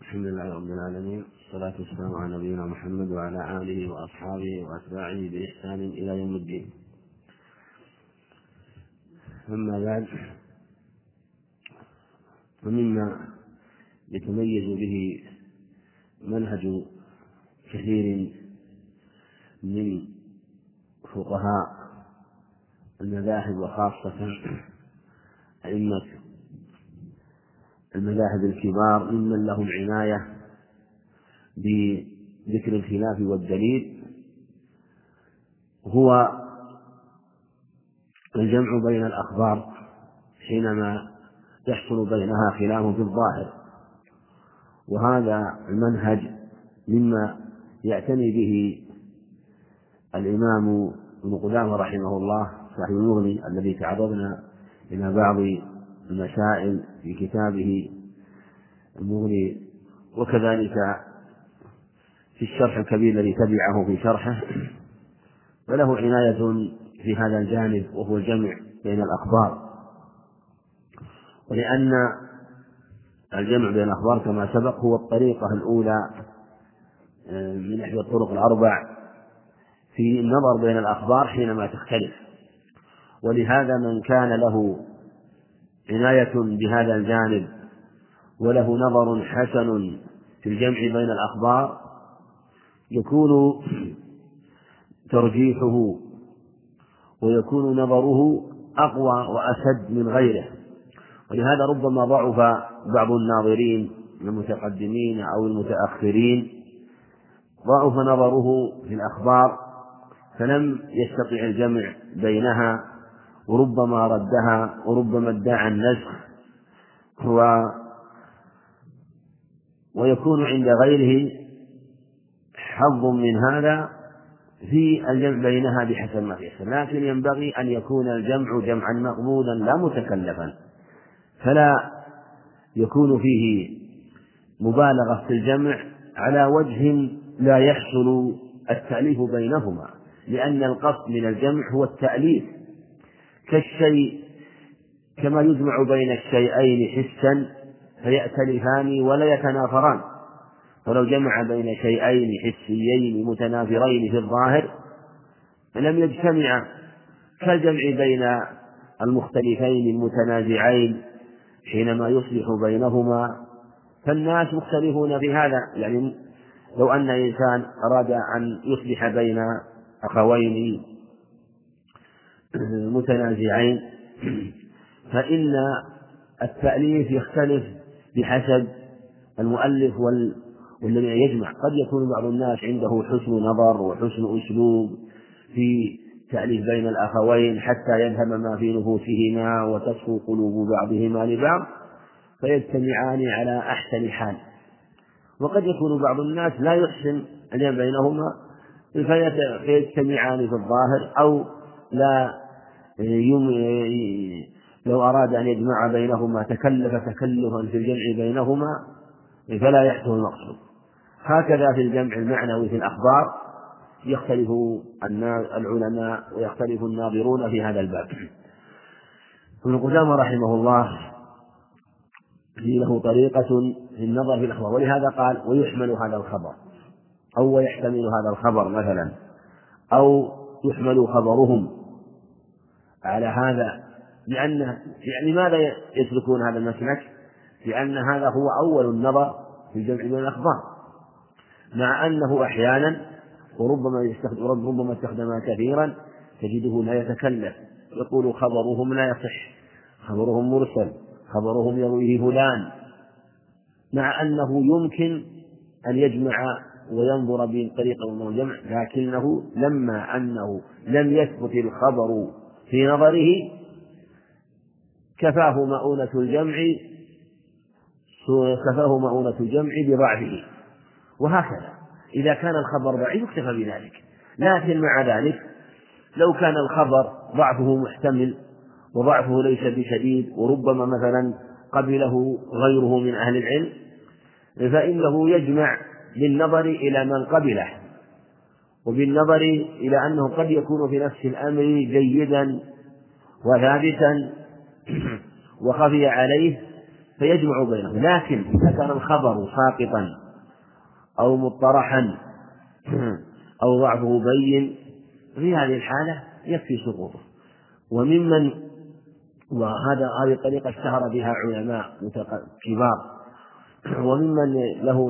الحمد لله رب العالمين، والصلاة والسلام على نبينا محمد وعلى آله وأصحابه وأتباعه بإحسان إلى يوم الدين. أما بعد، فمما يتميز به منهج كثير من فقهاء المذاهب وخاصة أئمة المذاهب الكبار ممن لهم عناية بذكر الخلاف والدليل هو الجمع بين الأخبار حينما يحصل بينها خلاف في الظاهر. وهذا المنهج مما يعتني به الإمام ابن قدامة رحمه الله صاحب المغني الذي تعرضنا إلى بعض المسائل في كتابه المغني، وكذلك في الشرح الكبير الذي تبعه في شرحه، وله عناية في هذا الجانب وهو الجمع بين الأخبار. ولأن الجمع بين الأخبار كما سبق هو الطريقة الأولى من إحدى الطرق الأربع في النظر بين الأخبار حينما تختلف. ولهذا من كان له عناية بهذا الجانب وله نظر حسن في الجمع بين الأخبار يكون ترجيحه ويكون نظره أقوى وأشد من غيره. ولهذا ربما ضعف بعض الناظرين المتقدمين أو المتأخرين، ضعف نظره في الأخبار فلم يستطع الجمع بينها، وربما ردها وربما ادعى النسخ، ويكون عند غيره حظ من هذا في الجمع بينها بحسب ما يحصل. لكن ينبغي أن يكون الجمع جمعا مقبولا لا متكلفا، فلا يكون فيه مبالغة في الجمع على وجه لا يحصل التأليف بينهما، لأن القصد من الجمع هو التأليف، كالشيء كما يجمع بين الشيئين حسا فيأتلفان ولا يتنافران. ولو جمع بين شيئين حسيين متنافرين في الظاهر لم يجتمعا، كالجمع بين المختلفين المتنازعين حينما يصلح بينهما، فالناس مختلفون في هذا. يعني لو أن إنسان أراد أن يصلح بين أخوين متنازعين فإن التأليف يختلف بحسب المؤلف والذي يجمع. قد يكون بعض الناس عنده حسن نظر وحسن أسلوب في تأليف بين الأخوين حتى يذهب ما في نفوسهما وتصفو قلوب بعضهما لبعض فيجتمعان على أحسن حال. وقد يكون بعض الناس لا يحسن الجمع بينهما فيجتمعان في الظاهر، أو لا لو أراد أن يجمع بينهما تكلفا في الجمع بينهما فلا يحصل المقصود. هكذا في الجمع المعنوي في الأخبار يختلف العلماء ويختلف الناظرون في هذا الباب. ابن قدامة رحمه الله له طريقة في النظر في الأخبار، ولهذا قال ويحمل هذا الخبر، أو ويحتمل هذا الخبر مثلا، أو يحمل خبرهم على هذا. لماذا يتركون هذا المسلك؟ لأن هذا هو أول النظر في الجمع بين الأخبار، مع أنه أحيانا وربما استخدم كثيرا تجده لا يتكلف، يقول خبرهم لا يصح، خبرهم مرسل، خبرهم يرويه فلان، مع أنه يمكن أن يجمع وينظر بطريقة من الجمع، لكنه لما أنه لم يثبت الخبر في نظره كفاه مؤونة الجمع بضعفه. وهكذا إذا كان الخبر ضعيف اكتفى بذلك. لكن مع ذلك لو كان الخبر ضعفه محتمل وضعفه ليس بشديد وربما مثلا قبله غيره من أهل العلم، فإنه يجمع بالنظر إلى من قبله وبالنظر إلى أنه قد يكون في نفس الأمر جيدا وثابتا وخفي عليه فيجمع بينهم. لكن إذا كان الخبر ساقطا أو مطرحا أو ضعفه بين، في هذه الحالة يكفي سقوطه. هذه الطريقة اشتهر بها علماء كبار، وممن له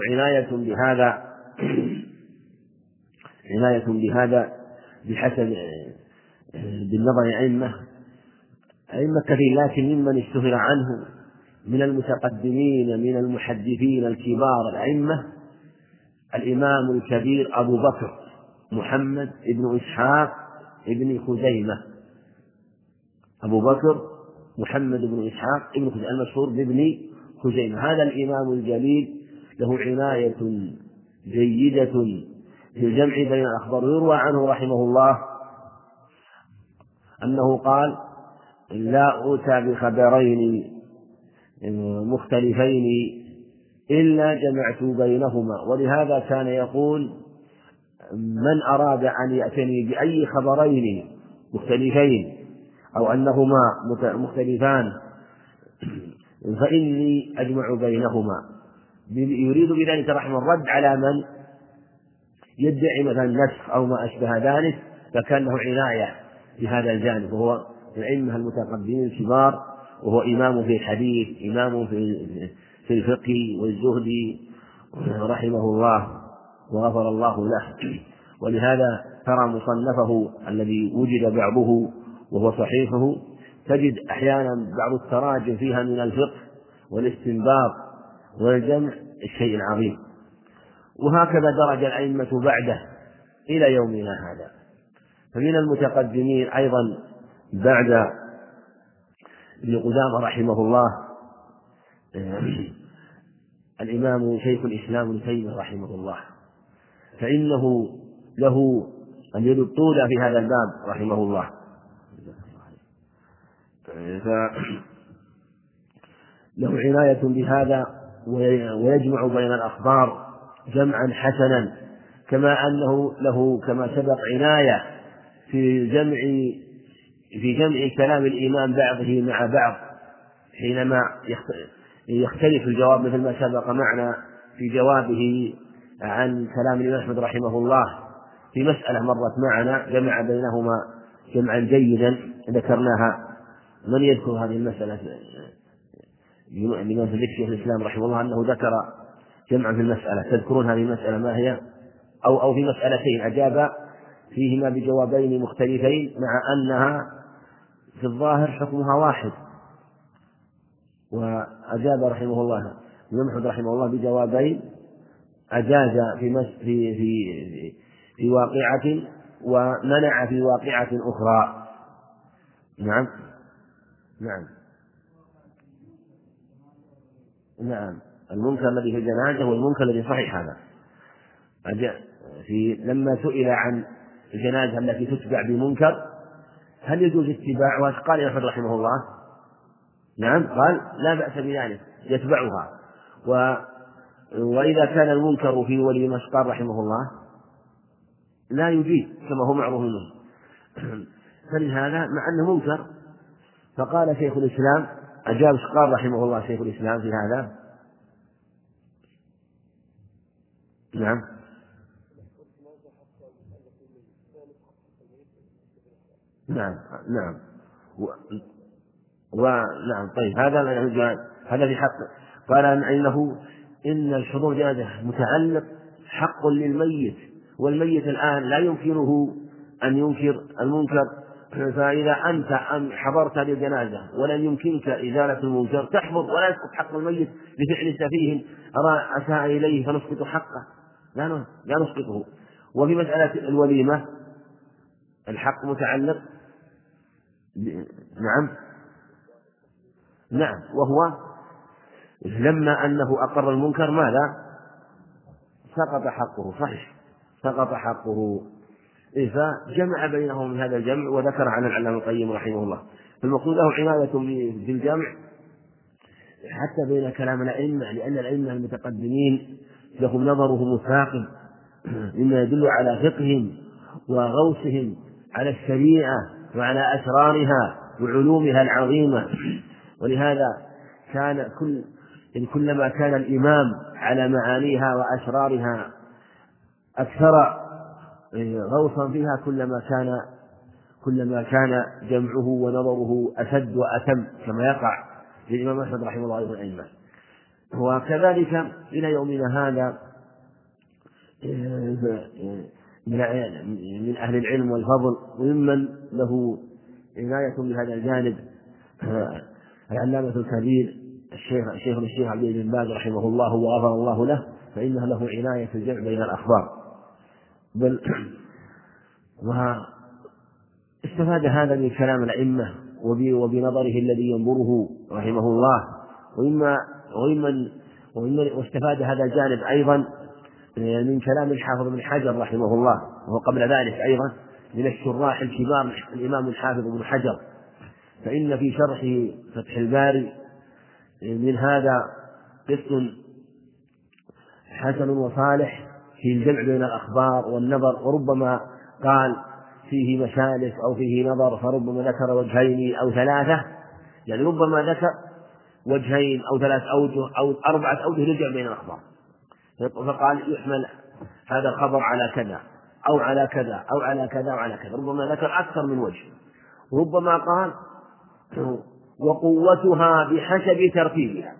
عناية بهذا بحسب بالنظر أئمة كثير، لكن ممن اشتهر عنه من المتقدمين من المحدثين الكبار الأئمة الإمام الكبير أبو بكر محمد بن إسحاق بن خزيمة، أبو بكر محمد بن إسحاق بن خزيمة المشهور بابن خزيمة. هذا الإمام الجليل له عناية جيدة في الجمع بين الأخبار. يروى عنه رحمه الله أنه قال: لا أوتى بخبرين مختلفين إلا جمعت بينهما. ولهذا كان يقول: من أراد أن يأتني بأي خبرين مختلفين أو أنهما مختلفان فإني أجمع بينهما. يريد بذلك رحمه الرد على من يدعي مثلا نسخ أو ما أشبه ذلك، فكان له عناية بهذا الجانب، وهو من الأئمة المتقدمين الكبار، وهو إمام في الحديث، إمام في الفقه والزهد رحمه الله وغفر الله له. ولهذا ترى مصنفه الذي وجد بعضه وهو صحيحه تجد أحيانا بعض التراجم فيها من الفقه والاستنباط والجمع الشيء العظيم. وهكذا درج الأئمة بعده إلى يومنا هذا. فمن المتقدمين أيضا بعد ابن قدامة رحمه الله الإمام شيخ الإسلام ابن تيمية رحمه الله، فإنه له اليد الطولى في هذا الباب رحمه الله، له عناية بهذا ويجمع بين الأخبار جمعا حسنا، كما أنه له كما سبق عناية في جمع كلام الإمام بعضه مع بعض حينما يختلف الجواب، مثل ما سبق معنا في جوابه عن كلام الإمام أحمد رحمه الله في مسألة مرت معنا جمع بينهما جمعا جيدا ذكرناها. من يذكر هذه المسألة؟ الإمام شيخ الإسلام رحمه الله أنه ذكر جمعا في المسألة. تذكرون هذه المسألة ما هي؟ أو في مسألتين أجاب فيهما بجوابين مختلفين مع أنها في الظاهر حكمها واحد، وأجاب رحمه الله الإمام أحمد رحمه الله بجوابين، أجاز في واقعة ومنع في واقعة أخرى. نعم المنكر الذي في الجنازة والمنكر الذي صحيح هذا. لما سئل عن الجنازة التي تتبع بمنكر هل يجوز اتباعها؟ قال أحمد رحمه الله نعم، قال لا بأس بذلك يتبعها. وإذا كان المنكر في ولي قال رحمه الله لا يجيب كما هو معروف منه، فلهذا مع أنه منكر. فقال شيخ الإسلام أجاب قال رحمه الله شيخ الإسلام في هذا نعم طيب هذا في حق. قال إن الحضور جنازة متعلق حق للميت، والميت الآن لا يمكنه أن ينكر المنكر، فإذا أنت حضرت للجنازة ولن يمكنك إزالة المنكر تحفظ ولا يسقط حق الميت بفعل سفيه أساء إليه فنسقط حقه، لا نسقطه. وفي مسألة الوليمة الحق متعلق نعم، وهو لما أنه أقر المنكر ماذا؟ سقط حقه، صحيح سقط حقه. فجمع بينهم هذا الجمع، وذكر عن العلامة القيم رحمه الله. فالمقصود له عناية بالجمع حتى بين كلام الأئمة، لأن الأئمة المتقدمين لهم نظرهم الثاقب مما يدل على فقههم وغوصهم على الشريعة وعلى أسرارها وعلومها العظيمة. ولهذا كان إن كلما كان الإمام على معانيها وأسرارها أكثر غوصا فيها كلما كان جمعه ونظره أشد وأتم، كما يقع للإمام أحمد رحمه الله والأئمة. وكذلك إلى يومنا هذا من أهل العلم والفضل وممن له عناية بهذا الجانب العلامة الكبير الشيخ عبد العزيز بن باز رحمه الله وغفر الله له، فإنه له عناية في الجمع بين الأخبار. بل واستفاد هذا من كلام الأئمة وبنظره الذي ينظره رحمه الله، واستفاد هذا الجانب أيضا من كلام الحافظ بن حجر رحمه الله، وقبل ذلك أيضا من الشراح الكبار الإمام الحافظ بن حجر، فإن في شرحه فتح الباري من هذا قسط حسن وصالح في الجمع بين الأخبار والنظر، وربما قال فيه مسالك أو فيه نظر، فربما ذكر وجهين أو ثلاثة، يعني ربما ذكر وجهين أو ثلاث أوجه أو 4 أوجه للجمع بين الأخبار، فقال يحمل هذا الخبر على كذا أو على كذا أو على كذا وعلى كذا، ربما ذكر أكثر من وجه. ربما قال وقوتها بحسب ترتيبها،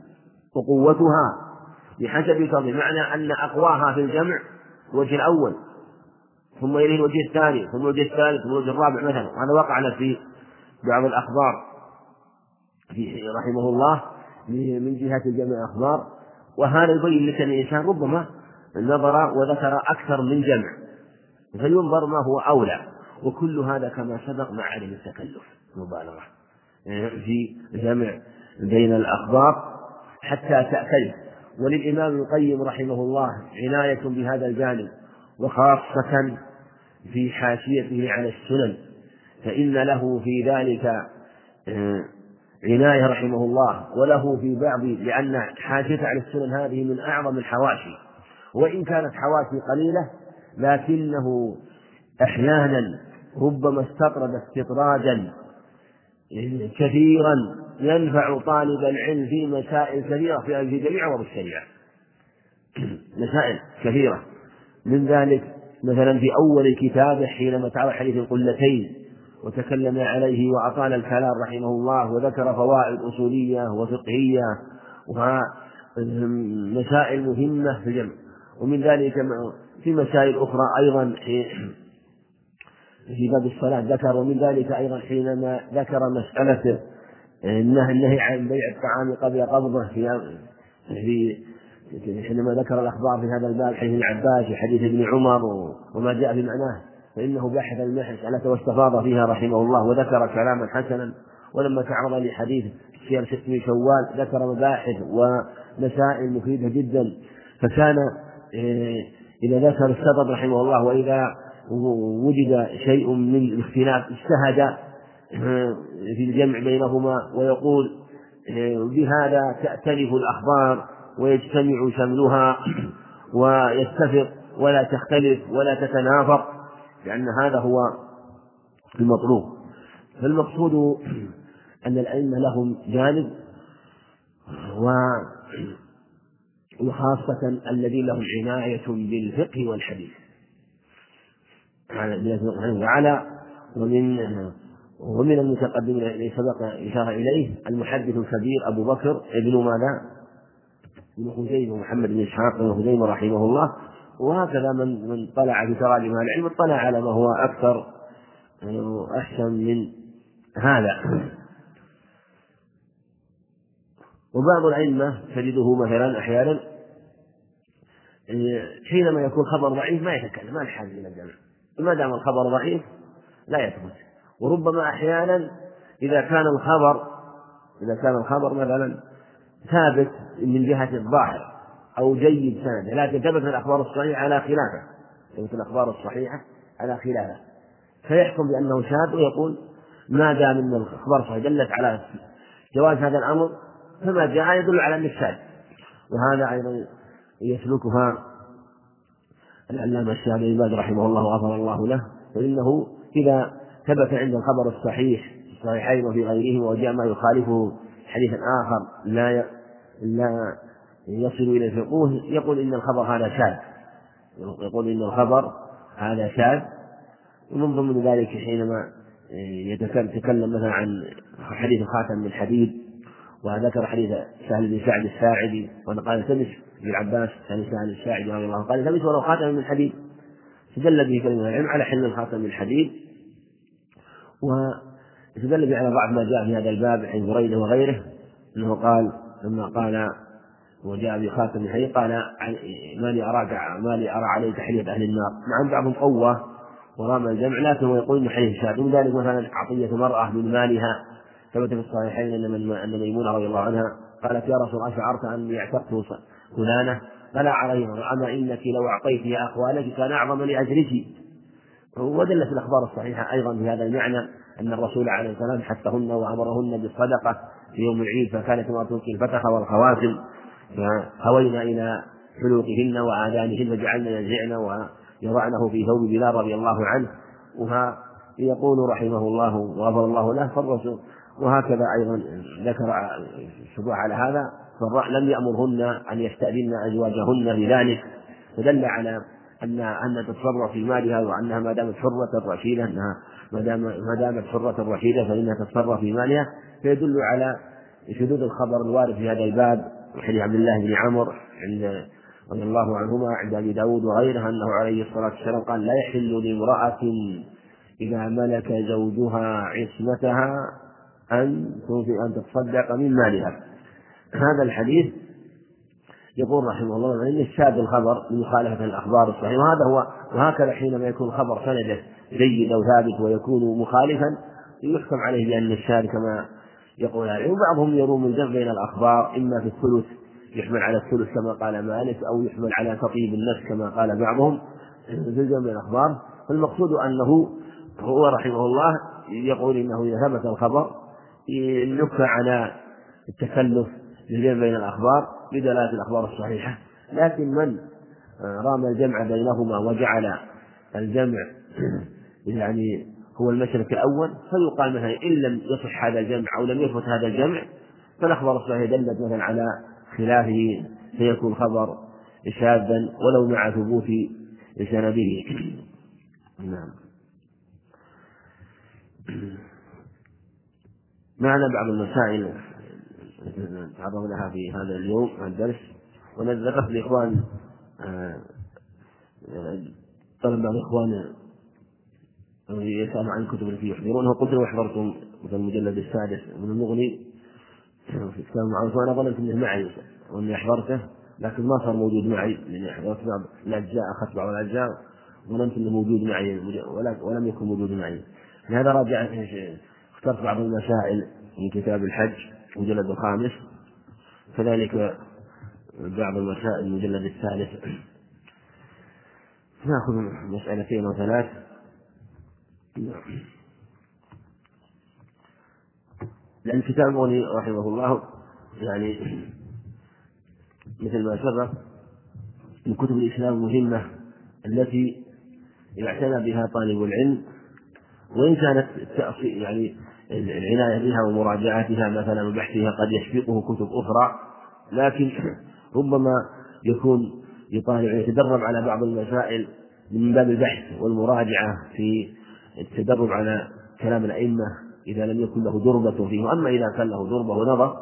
معنى أن أقواها في الجمع الوجه الأول، ثم يليه الوجه الثاني، ثم الوجه الثالث، ثم الوجه الرابع مثلا. وهذا وقعنا في بعض الأخبار رحمه الله من جهة الجمع الأخبار، وهذا يبين لك أن الإنسان ربما نظر وذكر أكثر من جمع، فينظر ما هو أولى. وكل هذا كما سبق مع عدم التكلف مبالغة في جمع بين الأخبار حتى تأتي. وللإمام القيم رحمه الله عناية بهذا الجانب، وخاصة في حاشيته على السنن، فإن له في ذلك عناية رحمه الله، وله في بعض، لأن حاشيته على السنن هذه من أعظم الحواشي، وإن كانت حواشي قليلة لكنه أحيانا ربما استطرد استطرادا كثيرا ينفع طالب العلم في مسائل كثيرة في جميع أبواب الشريعة، مسائل كثيرة. من ذلك مثلا في أول كتابه حينما تعرض حديث القلتين وتكلم عليه وأطال الكلام رحمه الله، وذكر فوائد أصولية وفقهية ومسائل مهمة في الجمع. ومن ذلك في مسائل أخرى أيضا في باب الصلاة ذكر، ومن ذلك أيضا حينما ذكر مسألة النهي عن بيع الطعام قبل قبضه حينما ذكر الأخبار في هذا الباب، حديث ابن عباس وحديث ابن عمر وما جاء في معناه، فإنه بحث المسألة واستفاض فيها رحمه الله وذكر كلاما حسنا. ولما تعرض لحديث صيام 6 من شوال ذكر مباحث ومسائل مفيدة جدا، فكان إذا ذكر السبب رحمه الله، وإذا وجد شيء من الاختلاف اجتهد في الجمع بينهما، ويقول بهذا تأتلف الأخبار ويجتمع شملها ويتفق ولا تختلف ولا تتنافر، لأن هذا هو المطلوب. فالمقصود أن الأئمة لهم جانب، وخاصة الذين لهم عناية بالفقه والحديث ومن المتقدمين الذي سبق إشارة إليه المحدث الكبير أبو بكر ابن خزيمة محمد بن إسحاق بن خزيمة رحمه الله. وهكذا من طلع في تراجم العلم اطلع على ما هو أكثر أحسن من هذا. وبعض الأئمة تجده مثلا أحيانا حينما يكون خبر ضعيف ما يتكلم، ما الحاجة إلى الجمع، ما دام الخبر ضعيف لا يثبت. وربما أحيانا إذا كان الخبر مثلا ثابت من جهة الظاهر أو جيد سند، لكن ثبت الأخبار الصحيحة على خلافه، فيحكم بأنه شاذ، ويقول ما دام أن الأخبار الصحيحة دلت على جواز هذا الأمر فما جاء يدل على النفساد. وهذا أيضا يسلكها العلامة الشيخ ابن باز رحمه الله وغفر الله له، فإنه إذا ثبت عند الخبر الصحيح الصحيحين وفي غيرهما وجاء ما يخالفه حديث آخر لا يصل إلى الفقه يقول إن الخبر هذا شاذ، يقول إن الخبر هذا شاذ. ومن ضمن ذلك حينما يتكلم مثلا عن حديث خاتم من حديد، وذكر حديث سهل بن سعد الساعدي وأن قال التمس ابن عباس سهل بن الساعدي رضي الله عنه قال التمس ولو خاتم من حديد، استدل به كلمة العلم على حل الخاتم من الحديد. واستدل به على ضعف ما جاء في هذا الباب عن بريدة وغيره، أنه قال لما قال وجاء بخاتم من حديد قال ما لي أرى عليه تحلية أهل النار. مع بعضهم قوة ورام الجمع، لكن هو يقول إنه حديث شاذ. من ذلك مثلا عطية مرأة من مالها ثبت في الصحيحين أن ميمونة رضي الله عنها قالت يا رسول الله أشعرت أني اعتقت فلانة؟ فلا عليه، أما إنك لو أعطيتها أخوالك كان أعظم لأجرك. ودلت الأخبار الصحيحة أيضا في هذا المعنى أن الرسول عليه الصلاة والسلام حثهن وأمرهن بالصدقة في يوم العيد، فكانت ما تلقي الفتخ والخواتم، فهوينا إلى حلوقهن وآذانهن فجعلنا ينزعن ويضعنه في ثوب بلال رضي الله عنه. يقول رحمه الله وغفر الله له فالرسول. وهكذا أيضا ذكر الشبهة على هذا، لم يأمرهن أن يستأذن أزواجهن بذلك، فدل على أن تتصرف في مالها، وأنها ما دامت حرة رشيدة أنها ما دامت حرة رشيدة فإنها تتصرف في مالها. فيدل على شذوذ الخبر الوارد في هذا الباب حديث عبد الله بن عمرو رضي الله عنهما عند أبي داود وغيره أنه عليه الصلاة والسلام قال لا يحل لامرأة إذا ملك زوجها عصمتها أن تتصدق من مالها. هذا الحديث يقول رحمه الله إن الشاذ الخبر لمخالفة الأخبار الصحيحة، وهكذا حينما يكون الخبر سنده جيد أو ثابت ويكون مخالفا يحكم عليه بأن الشاذ كما يقول العلم. وبعضهم يروم الجمع بين الأخبار إما في الثلث يحمل على الثلث كما قال مالك، أو يحمل على تطيب النفس كما قال بعضهم في الجمع بين الأخبار. فالمقصود أنه هو رحمه الله يقول إنه إذا ثبت الخبر نكى على التكلف للجمع بين الأخبار بدلالة الأخبار الصحيحة. لكن من رام الجمع بينهما وجعل الجمع يعني هو المشرك الأول فيقال مثلا إن لم يصح هذا الجمع أو لم يثبت هذا الجمع فالأخبار الصحيحة دلت مثلا على خلافه فيكون خبر شاذا ولو مع ثبوت سنده. نعم. معنا بعض المسائل تعرض لها في هذا اليوم الدرس، ونذكرت لإخوان طلب بعض الإخوان يسأل عن الكتب التي يحضرونها، قلت له احضرتم مثل المجلد السادس من المغني في كتاب معروف، وأنا ظننت أنه معي وأني أحضرته لكن ما صار موجود معي لأني حضرت بعض الأجزاء، أخذت بعض الأجزاء ظننت أنه موجود معي ولم يكن موجود معي. لهذا راجع اخترت بعض المسائل من كتاب الحج المجلد الخامس، كذلك بعض المسائل المجلد الثالث. نأخذ مسألتين وثلاث. لأن كتاب المغني رحمه الله يعني مثل ما سبق من كتب الإسلام المهمة التي اعتنى بها طالب العلم، وإن كانت يعني العناية بها ومراجعتها مثلا وبحثها قد يسبقه كتب أخرى، لكن ربما يكون يطالع يتدرب على بعض المسائل من باب البحث والمراجعة في التدرب على كلام الأئمة إذا لم يكن له دربة فيه. أما إذا كان له دربة ونظر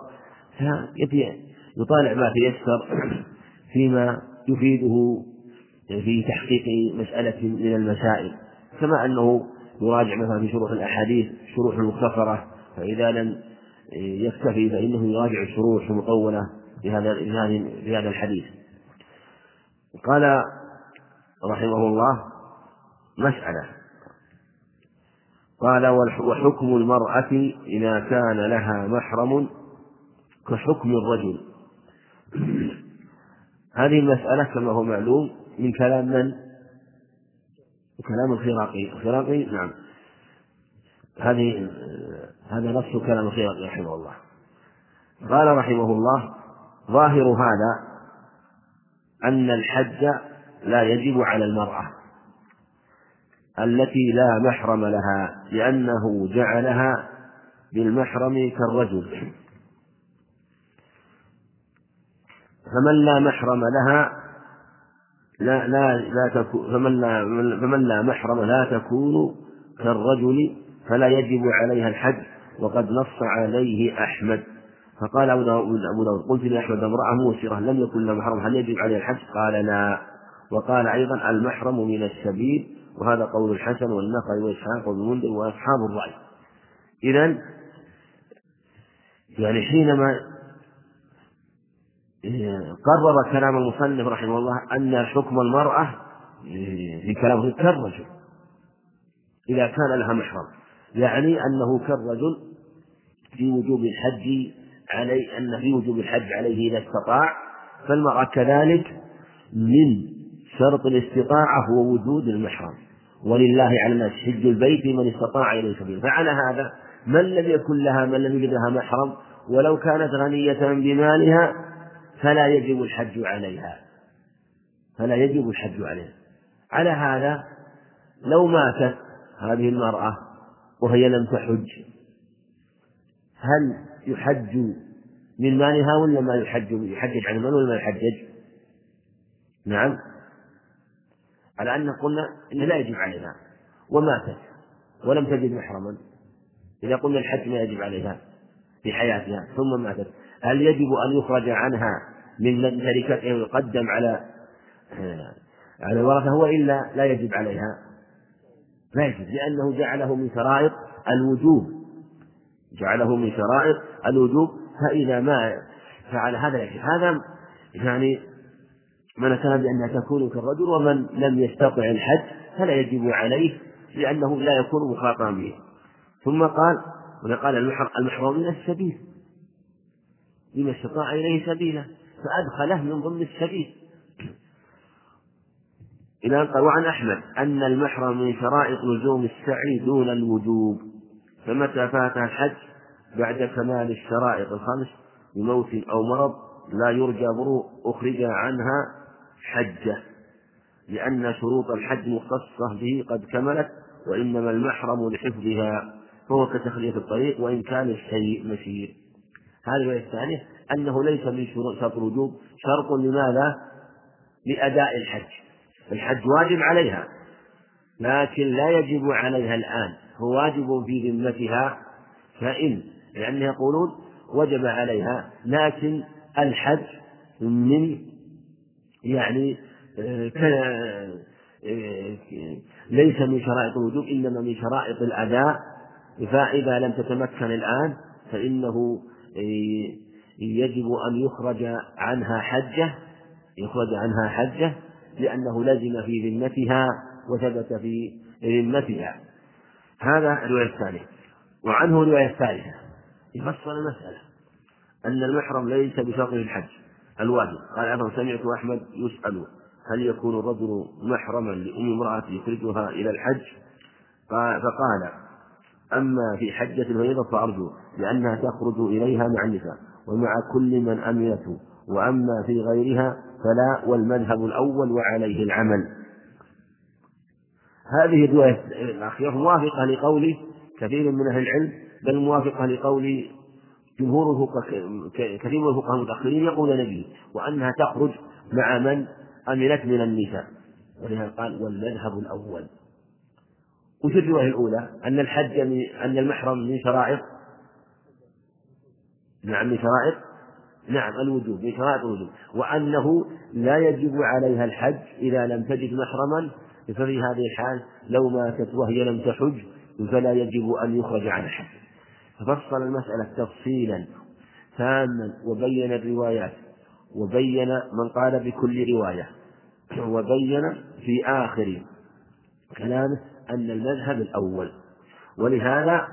يطالع ما تيسر فيما يفيده في تحقيق مسألة من المسائل، كما أنه يراجع مثلا في شروح الأحاديث شروح المختصرة، فإذا لم يكتفي فإنه يراجع الشروح المطولة لهذا الحديث. قال رحمه الله مسألة، قال وحكم المرأة إذا كان لها محرم كحكم الرجل. هذه المسألة كما هو معلوم من كلام من؟ كلام الخراقي. نعم، هذا نص كلام الخراقي رحمه الله. قال رحمه الله ظاهر هذا أن الحج لا يجب على المرأة التي لا محرم لها، لأنه جعلها بالمحرم كالرجل. فمن لا محرم لها لا تكون فمن لا محرم لا تكون كالرجل فلا يجب عليها الحج، وقد نص عليه أحمد. فقال أبو داود قلت لأحمد امرأة موسرة لم يكن لها محرم هل يجب عليها الحج؟ قال لا. وقال أيضا المحرم من السبيل، وهذا قول الحسن والنخعي وإسحاق وابن المنذر وأصحاب الرأي. إذن يعني حينما قرر كلام المصنف رحمه الله أن حكم المرأة في كلامه كالرجل إذا كان لها محرم، يعني أنه كالرجل في وجوب الحج عليه، أن في وجوب الحج عليه إذا استطاع، فالمرأة كذلك من شرط الاستطاعة هو وجود المحرم، ولله على الناس حج البيت من استطاع إليه سبيلا. فعلى هذا من لم يجد لها محرم ولو كانت غنية بمالها فلا يجب الحج عليها. على هذا لو ماتت هذه المرأة وهي لم تحج هل يحج من مالها ولا ما يحجج عن المال ولا ما يحجج؟ نعم، على أن قلنا إن لا يجب عليها وماتت ولم تجد محرما. إذا قلنا الحج ما يجب عليها في حياتها ثم ماتت، هل يجب أن يخرج عنها من تركته ويقدم على الورثة وإلا لا يجب عليها؟ لا يجب، لأنه جعله من شرائط الوجوب. فإذا ما فعل هذا يجب. هذا يعني من كان بأنها تكون كالرجل، ومن لم يستطع الحج فلا يجب عليه لأنه لا يكون مخاطبا به. ثم قال المحرم من السبيل لمن استطاع إليه سبيلا، فأدخله من ضمن السبيل. إلى أن قال وعن أحمد أن المحرم من شرائط لزوم السعي دون الوجوب، فمتى فاتها الحج بعد كمال الشرائط الخمس بموت أو مرض لا يرجى بروء أخرج عنها حجة، لأن شروط الحج مختصة به قد كملت، وإنما المحرم لحفظها فهو كتخلية الطريق وإن كان الشيء مسير. هذا الرواية الثانية أنه ليس من شرط الوجوب شرط لماذا؟ لأداء الحج واجب عليها لكن لا يجب عليها الآن، هو واجب في ذمتها، لأنهم يقولون وجب عليها، لكن الحج من ليس من شرائط الوجوب إنما من شرائط الأداء. فإذا لم تتمكن الآن فإنه يجب أن يخرج عنها حجة لأنه لزم في ذمتها وثبت في ذمتها. هذا الرواية الثانية. وعنه الرواية الثالثة يفصل المسألة أن المحرم ليس بشرط الحج الواجب. قال أيضا سمعت أحمد يسأل هل يكون الرجل محرما لأم امرأة يخرجها إلى الحج؟ فقال أما في حجة الغيظة فأرجو لأنها تخرج إليها مع النساء ومع كل من أمنته، وأما في غيرها فلا، والمذهب الأول وعليه العمل. هذه الرواية الأخيرة موافقة لقول كثير من أهل العلم، بل موافقة لقول كثير من الفقهاء المتأخرين يقول نبي، وأنها تخرج مع من أمنت من النساء، ولهذا قال والمذهب الأول. وفي الرواية الأولى أن المحرم من شرائط الوجوب، من شرائط الوجوب، وأنه لا يجب عليها الحج إذا لم تجد محرما، ففي هذه الحال لو ماتت وهي لم تحج فلا يجب أن يخرج عن الحج. ففصل المسألة تفصيلا تاما وبين الروايات، وبين من قال بكل رواية، وبين في آخر كلامه أن المذهب الأول، ولهذا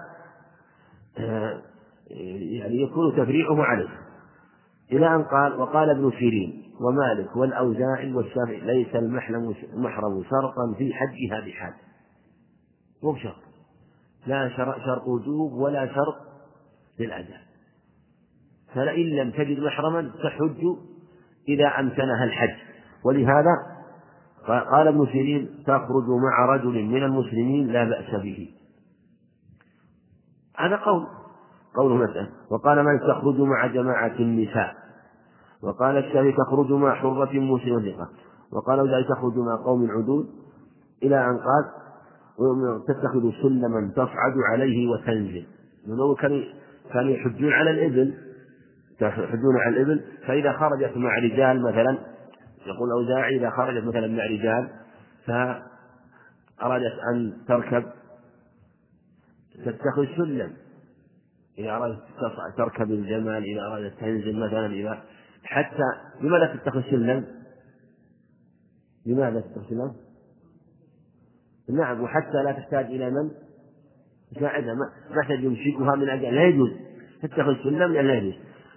يكون تفريعه عليه، إلى أن قال وقال ابن سيرين ومالك والأوزاعي والشافعي ليس المحرم شرطا في حجها بحال، مو شرط، لا شرط وجوب ولا شرط للأداء، فلئن لم تجد محرما تحج إذا أمكنها الحج. ولهذا قال ابن سيرين تخرج مع رجل من المسلمين لا بأس به، هذا قوله مثلا. وقال من تخرج مع جماعة النساء، وقال الشافعي تخرج مع حرة مسلمة، وقال الأوزاعي تخرج مع قوم عدول، إلى أن قال تتخذ سلما تصعد عليه وتنزل. لأنه كانوا يحجون على الإبل، فإذا خرجت مع رجال مثلا، يقول الأوزاعي إذا خرجت مثلا مع رجال فأرادت أن تركب تتخذ سلم، إذا أرادت تركب الجمل، إذا أرادت تنزل مثلا، إذا حتى لماذا تتخذ سلم؟ لماذا تتخذ سلم؟ نعم، وحتى لا تحتاج إلى من يساعدها، ما تحتاج يمسكها من أجل، لا يجوز تتخذ سلم لأن لا يجوز.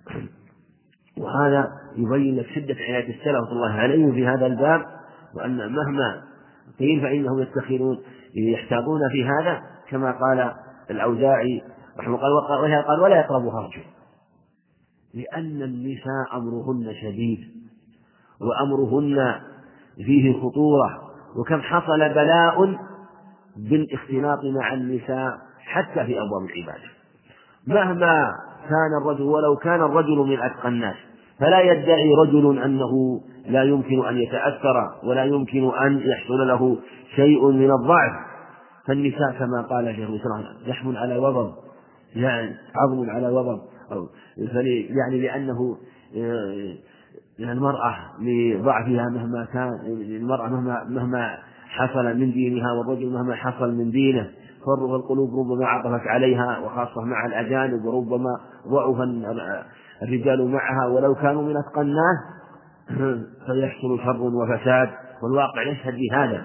وهذا يبين لك شدة عناية السلف رضي الله عليهم في هذا الباب، وأن مهما قيل فإنهم يحتاطون في هذا، كما قال الأوزاعي رحمه الله قال ولا يقربها رجل، لأن النساء أمرهن شديد وأمرهن فيه خطورة، وكم حصل بلاء بالاختلاط مع النساء حتى في أبواب العبادة. مهما كان الرجل، ولو كان الرجل من أتقى الناس، فلا يدعي رجل أنه لا يمكن أن يتأثر ولا يمكن أن يحصل له شيء من الضعف. فالنساء كما قال شيخ الإسلام لحم على وضر، يعني عظم على وضر، يعني لأنه المرأة لضعفها مهما كان، المرأة مهما حصل من دينها، والرجل مهما حصل من دينه، فرغ القلوب ربما عطفت عليها، وخاصة مع الأجانب، وربما ضعف الرجال معها ولو كانوا من أتقى الناس، فيحصل شر وفساد، والواقع يشهد بهذا.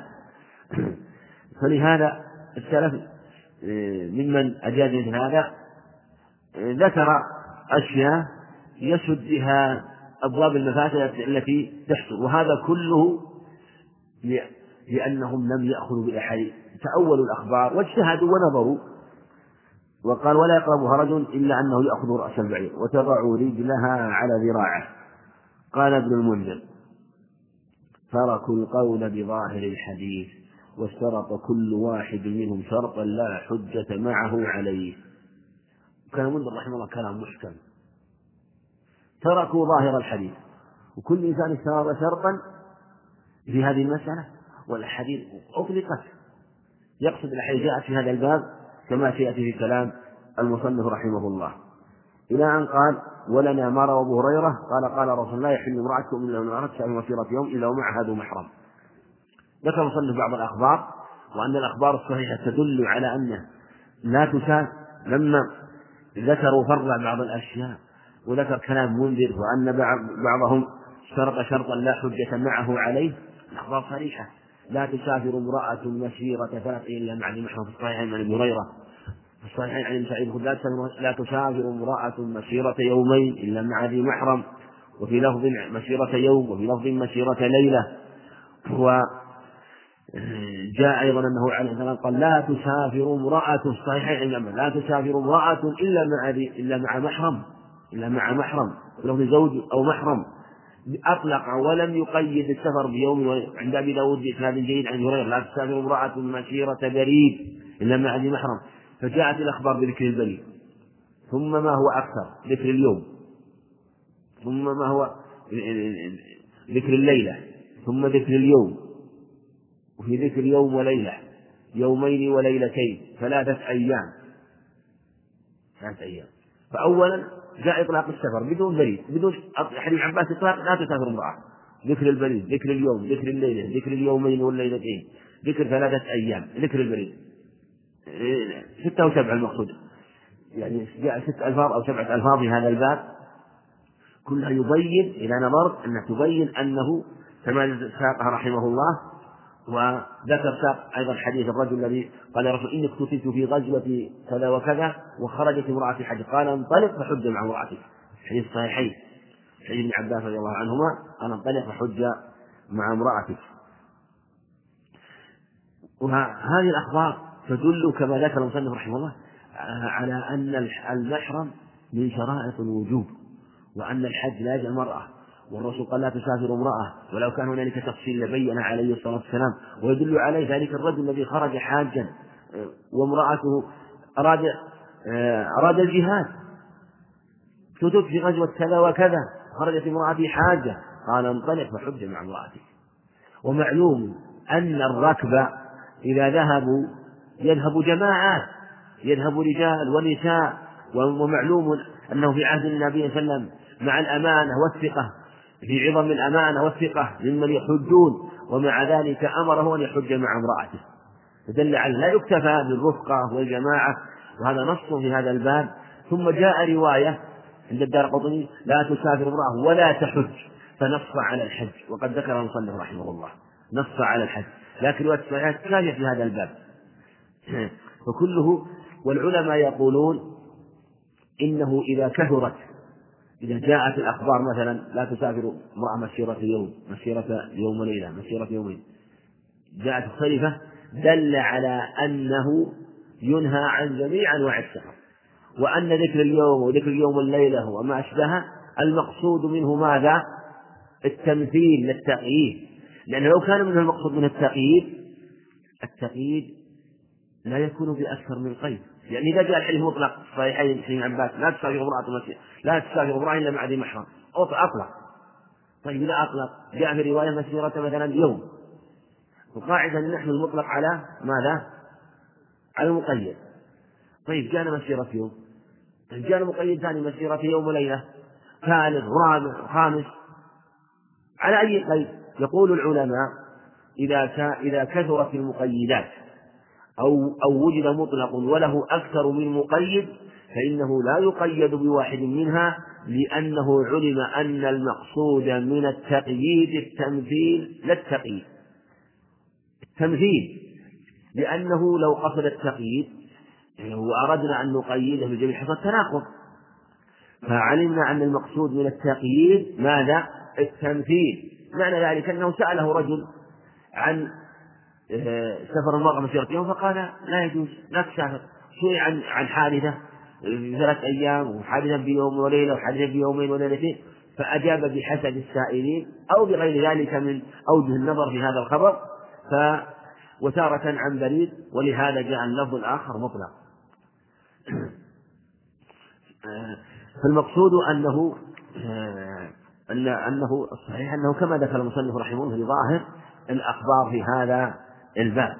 فلهذا السلف ممن أجاز مثل هذا ذكر أشياء يسد بها أبواب المفاسد التي تحصل، وهذا كله لأنهم لم يأخذوا بالأحاديث، تأولوا الأخبار واجتهدوا ونظروا. وقال ولا يقربها رجل إلا أنه يأخذ رأس البعير وتضع رجلها على ذراعه. قال ابن المنذر تركوا القول بظاهر الحديث، واشترط كل واحد منهم شرطا لا حجة معه عليه. كان المنذر رحمه الله كلام محكم، تركوا ظاهر الحديث، وكل إنسان اشترط شرطا في هذه المسألة، والأحاديث أطلقت، يقصد الأحاديث جاءت في هذا الباب كما سيأتي في كلام المصنف رحمه الله، إلى أن قال ولنا ما روى أبو هريرة قال رسول الله يحل امرأتكم إلا أن أردت في مسيرة يوم إلا ومعها ذو محرم. ذكر المصنف بعض الأخبار، وأن الأخبار الصحيحة تدل على أنه لا تشاذ. لما ذكروا فرع بعض الأشياء وذكر كلام منذر، وأن بعضهم اشترط شرطا لا حجة معه عليه، الأخبار صريحة، لا تسافر امرأة مسيرة 3 إلا مع ذي محرم، في الصحيحين عن أبي هريرة، في الصحيحين عن سعيد لا تسافر امرأة مسيرة يومين إلا مع ذي محرم، وفي لفظ مسيرة يوم، وفي لفظ مسيرة ليلة. وجاء أيضا أنه عليه الصلاة قال لا تسافر امرأة، في الصحيحين لا تسافر امرأة إلا مع محرم، لفظ زوج أو محرم، أطلق ولم يقيد السفر بيوم. عند أبي داود بإسناد جيد عن هريرة لا تسافر امرأة مسيرة بريد إلا مع ذي محرم. فجاءت الأخبار بذكر البريد، ثم ما هو أكثر ذكر اليوم، ثم ما هو ذكر الليلة، ثم ذكر اليوم، وفي ذكر يوم وليلة، يومين وليلتين، 3 أيام. فأولا جاء إطلاق السفر بدون بريد، بدون حديث عباس إطلاق لا تسافر امرأة، ذكر البريد، ذكر اليوم، ذكر الليلة، ذكر اليومين والليلتين، ذكر 3 أيام، ذكر البريد، 6 و7 المقصود، يعني جاء 6 ألفاظ أو 7 ألفاظ في هذا الباب، كلها يبين إذا نظرت أنها تبين أنه كما ساقها رحمه الله. وذكر ساق أيضا حديث الرجل الذي قال يا رسول إني اقتتلت في غزوة كذا وكذا وخرجت امرأة في حج، قال انطلق فحج مع امرأتك، حديث صحيحين، حديث ابن عباس رضي الله عنهما قال انطلق فحج مع امرأتك. وهذه الأخبار تدل كما ذكر المصنف رحمه الله على أن المحرم من شرائط الوجوب، وأن الحج لا يجعل المرأة، والرسول قال لا تسافر امرأة، ولو كان هنالك تفصيل لبين عليه الصلاة والسلام. ويدل عليه ذلك الرجل الذي خرج حاجا وامرأته أراد الجهاد، تدب في غزوة كذا وكذا، خرجت امرأتي حاجة، قال انطلق فحج مع امرأتك. ومعلوم أن الركب إذا ذهبوا يذهب جماعات، يذهب رجال ونساء، ومعلوم أنه في عهد النبي صلى الله عليه وسلم مع الأمانة والثقة، في عظم الأمانة والثقة ممن يحجون، ومع ذلك أمره أن يحج مع امرأته، فدل على لا يكتفى بالرفقة والجماعة، وهذا نص في هذا الباب. ثم جاء رواية عند الدارقطني لا تسافر امرأة ولا تحج، فنص على الحج، وقد ذكر المصنف رحمه الله نص على الحج، لكن رواية الصحيحات ثانية في هذا الباب فكله. والعلماء يقولون إنه إذا كثرت، إذا جاءت الأخبار مثلا لا تسافر امرأة مسيرة يوم، مسيرة يوم وليلة، مسيرة يومين، جاءت مختلفة، دل على أنه ينهى عن جميع أنواع السفر، وأن ذكر اليوم وذكر اليوم والليلة وما أشبهه المقصود منه ماذا؟ التمثيل للتقييد، لأنه لو كان منه المقصود من التقييد لا يكون بأكثر من قيد، يعني إذا جاء الحديث مطلق صحيحين في عباس لا تسافر امرأة مسيرة، لا تسافر امرأة إلا مع ذي محرم، أطلق. طيب إذا أطلق جاء في رواية مسيرة مثلا يوم، وقاعدة نحن المطلق على ماذا؟ على المقيد. طيب جاءنا مسيرة يوم، جاءنا مقيد ثاني مسيرة يوم وليلة، ثالث رابع خامس، على أي قيد؟ يقول العلماء إذا كثرت المقيدات أو وجد مطلق وله أكثر من مقيد فإنه لا يقيد بواحد منها، لأنه علم أن المقصود من التقييد التمثيل لا التقييد، التمثيل، لأنه لو قصد التقييد وأردنا أن نقيده بجميع حصل تناقض، فعلمنا أن المقصود من التقييد ماذا؟ التمثيل. معنى ذلك أنه سأله رجل عن سفر المرأة مسيرة يوم فقال لا يجوز لا تسافر، سئل عن حادثة 3 أيام وحادثة بيوم وليلة وحادثة بيومين وليلتين، فأجاب بحسب السائلين أو بغير ذلك من أوجه النظر في هذا الخبر، وتارة عن بريد، ولهذا جاء اللفظ الآخر مطلق. فالمقصود أنه الصحيح أنه كما ذكر المصنف رحمه الله في ظاهر الأخبار في هذا الباب.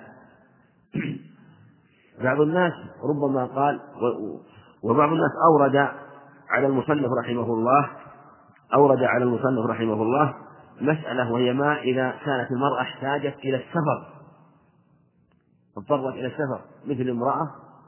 بعض الناس ربما قال، وبعض الناس أورد على المصنف رحمه الله مسألة، وهي ما إذا كانت المرأة احتاجت إلى السفر، اضطرت إلى السفر، مثل امرأة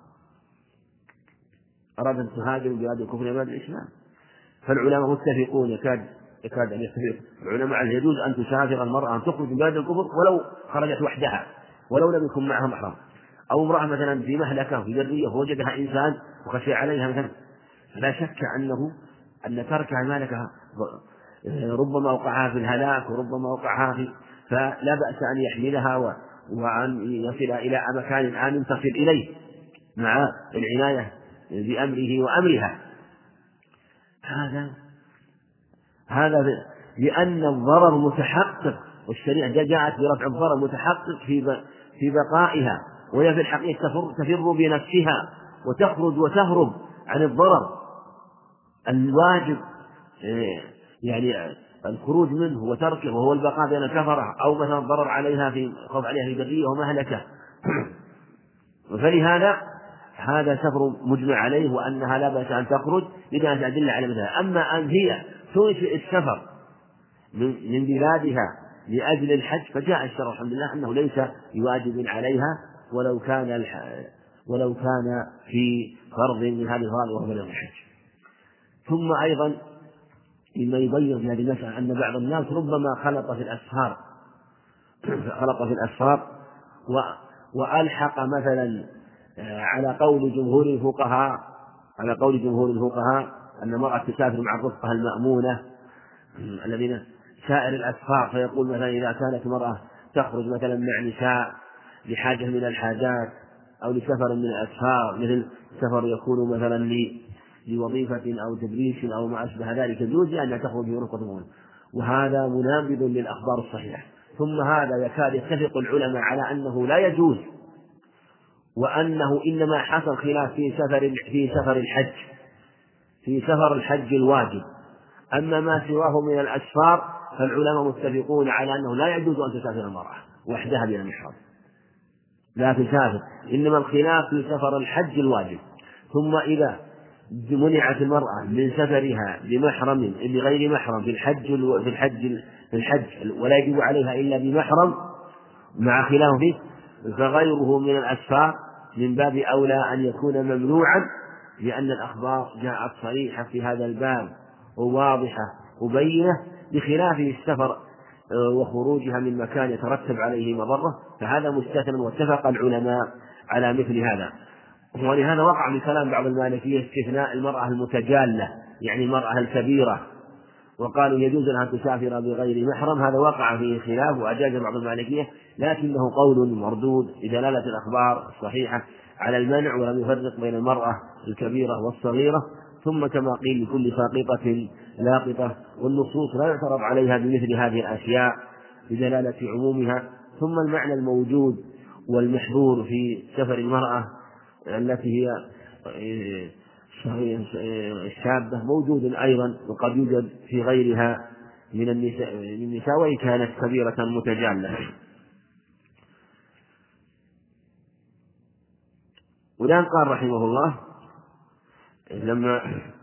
أراد أن تهاجر من بلاد الكفر إلى بلاد الإسلام، فالعلماء متفقون يكاد أن يتفق العلماء أن يجوز أن تسافر المرأة، أن تخرج من بلاد الكفر ولو خرجت وحدها ولو لم يكن معها محرم، أو امرأة مثلا في مهلكة في برية ووجدها إنسان وخشي عليها مثلا، لا شك أن تركها مالكها ربما وقعها في الهلاك وربما وقعها فلا بأس أن يحملها وأن يصل إلى مكان آمن تصل إليه مع العناية بأمره وأمرها. هذا لأن الضرر متحقق، والشريعة جاءت برفع الضرر متحقق في بقائها، وهي في الحقيقة تفر بنفسها وتخرج وتهرب عن الضرر الواجب، يعني الخروج منه وتركه، وهو البقاء بين الكفرة، أو مثلا الضرر عليها في خوف عليها في برية ومهلكة. فلهذا هذا سفر مجمع عليه، وأنها لا بأس أن تخرج لأنها تدل على مثلها. أما أن هي تنشئ السفر من بلادها لأجل الحج فجاء الشرع الحمد لله أنه ليس بواجب عليها ولو كان في فرض من هذه الفرائض وهو بلغ الحج. ثم أيضا مما يبين في هذه المسألة أن بعض الناس ربما خلط في الأسفار وألحق مثلا على قول جمهور الفقهاء أن المرأة تسافر مع الرفقة المأمونة الذين سائر الأسفار، فيقول مثلا إذا كانت المرأة تخرج مثلا مع نساء لحاجة من الحاجات أو لسفر من الأسفار، مثل سفر يكون مثلا لوظيفة أو تدريس أو ما أشبه ذلك، يجوز أن تخرج برفقة المؤمنة، وهذا منابذ للأخبار الصحيحة. ثم هذا يكاد يتفق العلماء على أنه لا يجوز، وأنه إنما حصل خلاف في سفر الحج الواجب، أما ما سواه من الأسفار فالعلماء متفقون على أنه لا يجوز أن تسافر المرأة وحدها بلا محرم، لا تسافر، إنما الخلاف في سفر الحج الواجب. ثم إذا منعت المرأة من سفرها بمحرم بغير محرم في الحج ولا يجب عليها إلا بمحرم مع خلاف فيه، فغيره من الأسفار من باب أولى أن يكون ممنوعا، لأن الأخبار جاءت صريحة في هذا الباب وواضحة وبينة، بخلاف السفر وخروجها من مكان يترتب عليه مضرة، فهذا مستثنى، واتفق العلماء على مثل هذا. ولهذا وقع من كلام بعض المالكية استثناء المرأة المتجالة، يعني المرأة الكبيرة، وقالوا يجوز لها أن تسافر بغير محرم، هذا وقع فيه خلاف وأجاز بعض المالكية، لكنه قول مردود بدلالة الأخبار الصحيحة على المنع، ولم يفرق بين المرأة الكبيرة والصغيرة. ثم كما قيل لكل ساقطة لاقطة، والنصوص لا يعترض عليها بمثل هذه الأشياء بدلالة عمومها. ثم المعنى الموجود والمحظور في سفر المرأة التي هي الشابة موجود أيضا، وقد يوجد في غيرها من النساء وإن كانت كبيرة متجالة. ولأن قال رحمه الله لما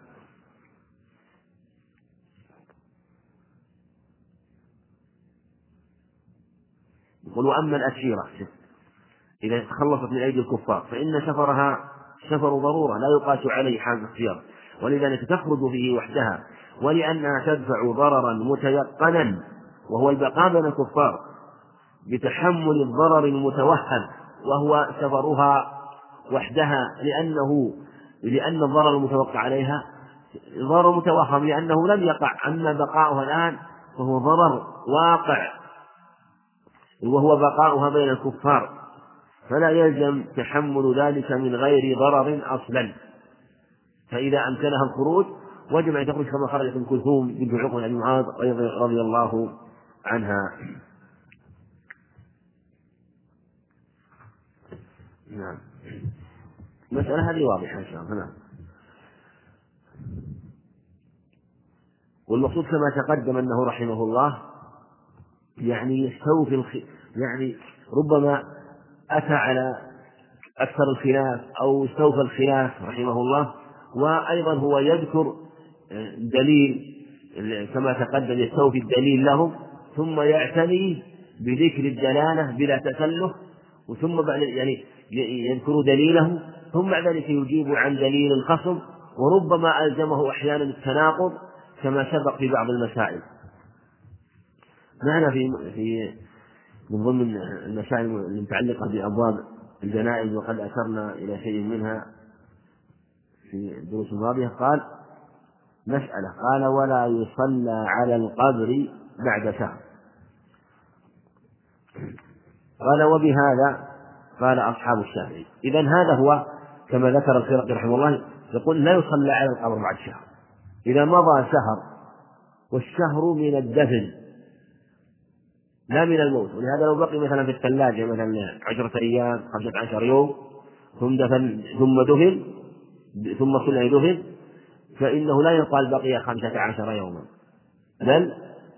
يقول وأما الأسيرة إذا تخلصت من أيدي الكفار فإن سفرها سفر ضرورة لا يقاس عليه حال الاختيار، ولذلك تخرج فيه وحدها، ولأنها تدفع ضررا متيقنا وهو البقاء بين الكفار بتحمل الضرر المتوهم وهو سفرها وحدها، لأن الضرر المتوقع عليها ضرر متوهم لأنه لم يقع، أما بقاؤها الآن فهو ضرر واقع وهو بقاؤها بين الكفار، فلا يلزم تحمل ذلك من غير ضرر أصلا. فإذا أمكنها الخروج وجب أن تخرج كما خرجت أم كلثوم بنت عقبة بن معاذ رضي الله عنها. نعم، المسألة هذه واضحة إن شاء الله. نعم. والمقصود كما تقدم أنه رحمه الله يعني يستوفي يعني ربما أتى على أكثر الخلاف أو استوفى الخلاف رحمه الله، وأيضا هو يذكر دليل كما تقدم يستوفي الدليل له، ثم يعتني بذكر الدلالة بلا تكلف، وثم بعد يعني يذكر دليله، ثم بعد ذلك يجيب عن دليل الخصم، وربما ألزمه أحيانا التناقض كما سبق في بعض المسائل. معنا في من ضمن المسائل المتعلقة بأبواب الجنائز، وقد أشرنا إلى شيء منها في الدروس الماضية. قال مسألة، قال ولا يصلى على القبر بعد شهر. قال وبهذا قال أصحاب الشافعي. إذن هذا هو كما ذكر الخرقي رحمه الله، يقول لا يصلى على القبر بعد شهر إذا مضى شهر، والشهر من الدفن لا من الموت. ولهذا لو بقي مثلا في الثلاجة مثلا 10 أيام 15 يوم ثم دفن ثم صلى دفن، فإنه لا يقال بقي 15 يوما، بل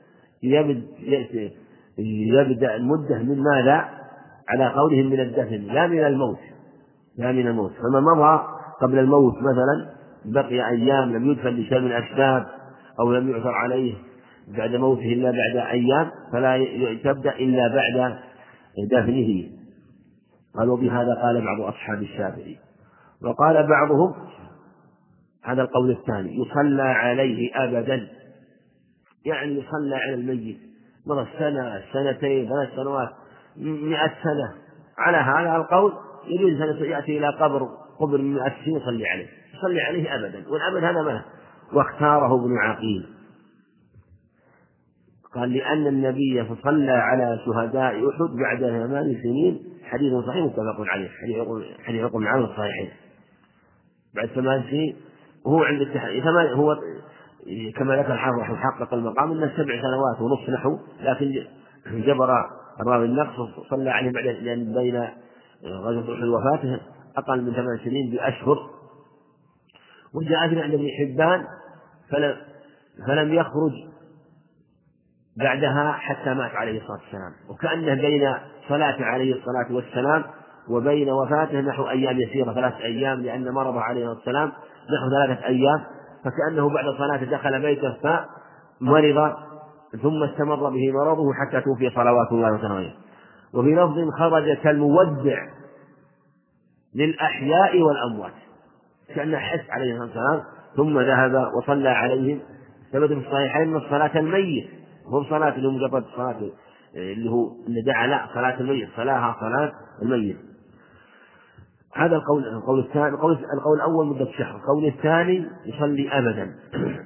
يبدأ المدة من ماذا؟ على قولهم من الدفن لا من الموت. فما مضى قبل الموت مثلا بقي أيام لم يدفن لشيء من الأسباب أو لم يعثر عليه بعد موته إلا بعد أيام، فلا تبدأ إلا بعد دفنه. قال وبهذا قال بعض أصحاب الشافعي. وقال بعضهم هذا القول الثاني يصلى عليه أبدا، يعني يصلى على الميت مرة سنة 2 3 سنوات 100 سنة. على هذا القول يجوز أن يأتي إلى قبر من 100 سنة يصلي عليه أبدا، والأبد هذا ما واختاره ابن عقيل. قال لأن النبي صلى على شهداء أحد بعد 8 سنين، حديث صحيح متفق عليه، حديث عقبة بن عامر الصحيحين، بعد 8 سنين. وهو عند هو كما ذكر الحافظ حقق المقام أنه 7 سنوات ونصف نحو، لكن جبر الراوي النقص صلى عليه بعد، لأن بين غزوة أحد وفاته أقل من 8 سنين بأشهر. وجاء عند ابن حبان فلم يخرج بعدها حتى مات عليه الصلاة والسلام، وكأنه بين صلاة عليه الصلاة والسلام وبين وفاته نحو أيام يسيرة، 3 أيام، لأن مرض عليه الصلاة والسلام نحو 3 أيام، فكأنه بعد صلاته دخل بيته فمرض ثم استمر به مرضه حتى توفي صلوات الله وسلامه عليه. وفي لفظ خرج كالمودع للأحياء والأموات، كأنه حس عليه الصلاة والسلام ثم ذهب وصلى عليهم. ثبت في الصحيحين من صلاة الميت، هو صلاة اللي هو مجرد صلاة اللي هو اللي دعا، لا، صلاة الميت صلاها صلاة الميت. هذا القول الثاني. القول الأول مدة شهر. القول الثاني يصلي أبدا.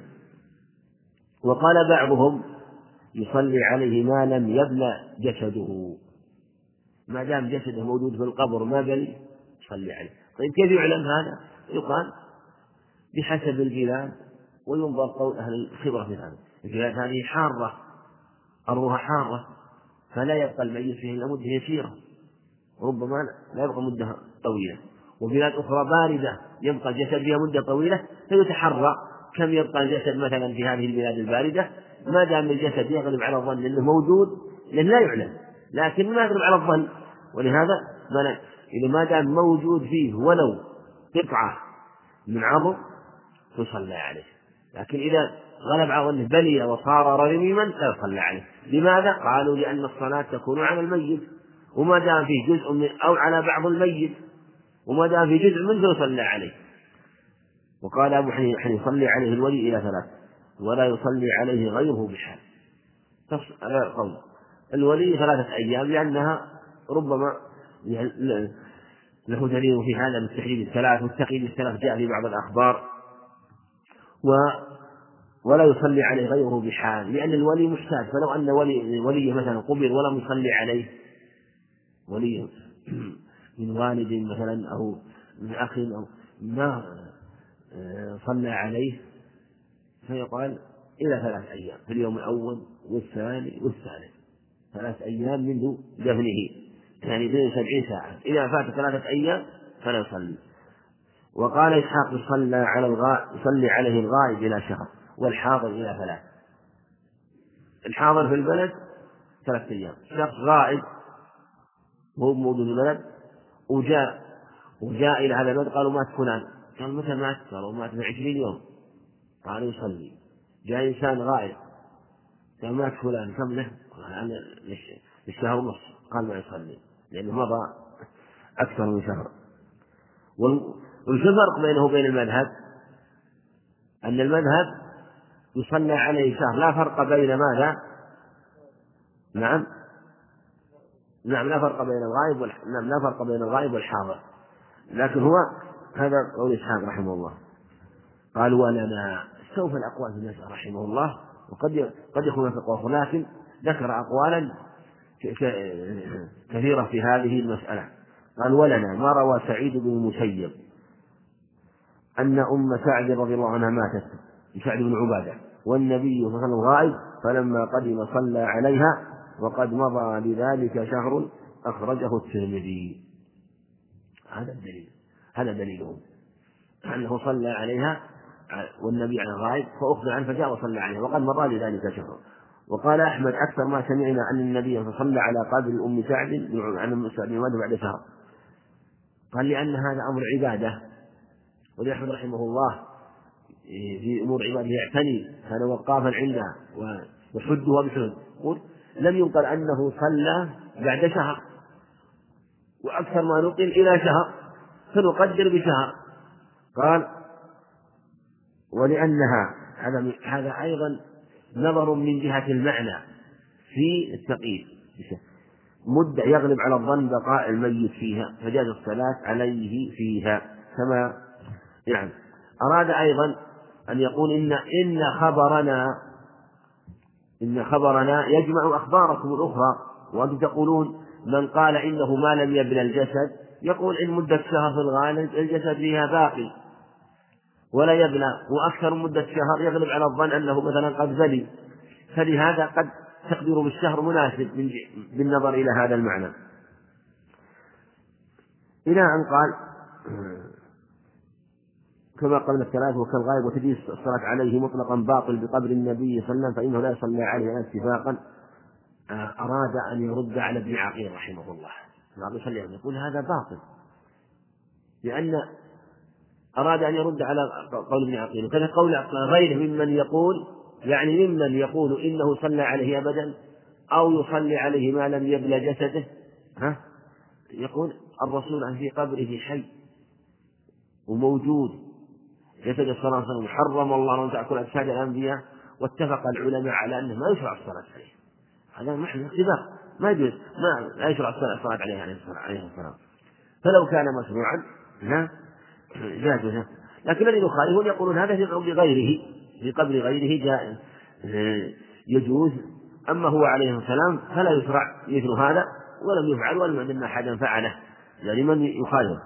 وقال بعضهم يصلي عليه ما لم يبلى جسده، ما دام جسده موجود في القبر ما بلي يصلي عليه. طيب كيف يعلم هذا؟ يقال بحسب البلاد، وينظر قول أهل الخبرة في هذا. البلاد هذه حارة، أرضها حارة، فلا يبقى الميت فيه إلا مدة يسيرة، ربما لا يبقى مدة طويلة. وبلاد أخرى باردة يبقى الجسد فيها مدة طويلة، فيتحرى كم يبقى الجسد مثلا في هذه البلاد الباردة، ما دام الجسد يغلب على الظن أنه موجود، لأنه لا يعلم، لكن ما يغلب على الظن، ولهذا إذا ما دام موجود فيه ولو قطعة من عظم تصلى عليه. لكن إذا غلب على ظنه بلي وصار رميما لا يصلى عليه. لماذا؟ قالوا لأن الصلاة تكون على الميت، وما دام فيه جزء من أو على بعض الميت، وما دام فيه جزء منه يصلى عليه. وقال أبو حنيفة يصلي عليه الولي إلى 3 ولا يصلي عليه غيره بحال. على قول الولي 3 أيام، لأنها ربما له دليل في هذا بالتحديد 3، والتقييد 3 جاء في بعض الأخبار. ولا يصلي عليه غيره بحال، لأن الولي محتاج، فلو أن ولي مثلا قبر ولم يصلي عليه، ولي من والد مثلا أو من أخ أو ما صلى عليه، فيقال إلى 3 أيام، في اليوم الأول والثاني والثالث، 3 أيام منذ دفنه، يعني بين 70 ساعة. إذا فات 3 أيام فلا يصلي. وقال إسحاق يصلي عليه الغائب إلى شهر والحاضر إلى 3. الحاضر في البلد 3 أيام، شخص غائب هو موجود في البلد وجاء إلى هذا البلد، قالوا مات فلان، قال متى مات؟ قالوا مات من 20 يوم، قالوا يصلي. جاء إنسان غائب قال مات فلان، كم له؟ قال للشهر ونص، قال ما يصلي لأنه مضى أكثر من شهر. والفرق بينه وبين المذهب أن المذهب يصلى عليه شهر، لا فرق بين ماذا؟ نعم لا فرق بين الغائب لا فرق بين الغائب والحاضر. لكن هو هذا قول إسحاق رحمه الله. قال ولنا سوف الأقوال في المسألة رحمه الله، وقد يكون في أقوال، لكن ذكر أقوالا كثيرة في هذه المسألة. قال ولنا ما روى سعيد بن المسيب أن أم سعد رضي الله عنها ماتت، سعد بن عبادة، والنبي صلى الله عليه وسلم غائب، فلما قدم صلى عليها وقد مضى لذلك شهر، أخرجه الترمذي. هذا دليلهم أنه صلى عليها والنبي على غائب، فأخبر عنه فجاء وصلى عليها وقد مضى لذلك شهر. وقال أحمد أكثر ما سمعنا أن النبي صلى على قبر أم سعد عن أم سعد بعد شهر. قال لأن هذا أمر عبادة، ولأحمد رحمه الله في أمور عباده يعتني، كان وقافا عندها وحدها بحد. لم ينقل أنه صلى بعد شهر، وأكثر ما نقل إلى شهر، فنقدر بشهر. قال ولأنها هذا أيضا نظر من جهة المعنى في التقييد، مدة يغلب على الظن بقاء الميت فيها، فجاز الصلاة عليه فيها. كما يعني أراد أيضا أن يقول إن خبرنا يجمع أخباركم الأخرى، وأنتم تقولون من قال إنه ما لم يبلى الجسد يقول إن مدة شهر في الغالب الجسد فيها باقي ولا يبلى، وأكثر مدة شهر يغلب على الظن أنه مثلا قد بلي، فلهذا قد تقدير بالشهر مناسب بالنظر إلى هذا المعنى. إلى أن كما قبل الثلاث وكالغائب وتجوز الصلاة عليه مطلقا باطل بقبر النبي صلى الله عليه وسلم فإنه لا يصلى عليه اتفاقا. أراد أن يرد على ابن عقيل رحمه الله، يقول هذا باطل، لأن أراد أن يرد على قول ابن عقيل. وكذا قول غيره ممن يقول، يعني ممن يقول إنه صلى عليه أبدا أو يصلي عليه ما لم يبل جسده، يقول الرسول في قبره حي وموجود جسد صلى الله عليه وسلم، حرم الله أن تأكل أجساد الأنبياء، واتفق العلماء على أنه ما يشرع الصلاة عليه. هذا محل اتفاق، ما يجوز، لا يشرع الصلاة عليه عليه السلام. فلو كان مشروعا جاز. لكن الذين يخالفون يقولون هذا في قبر غيره جائز يجوز، أما هو عليه السلام فلا يشرع مثل هذا، ولم يفعل ولم يعلم أحدا فعله، يعني من يخالف.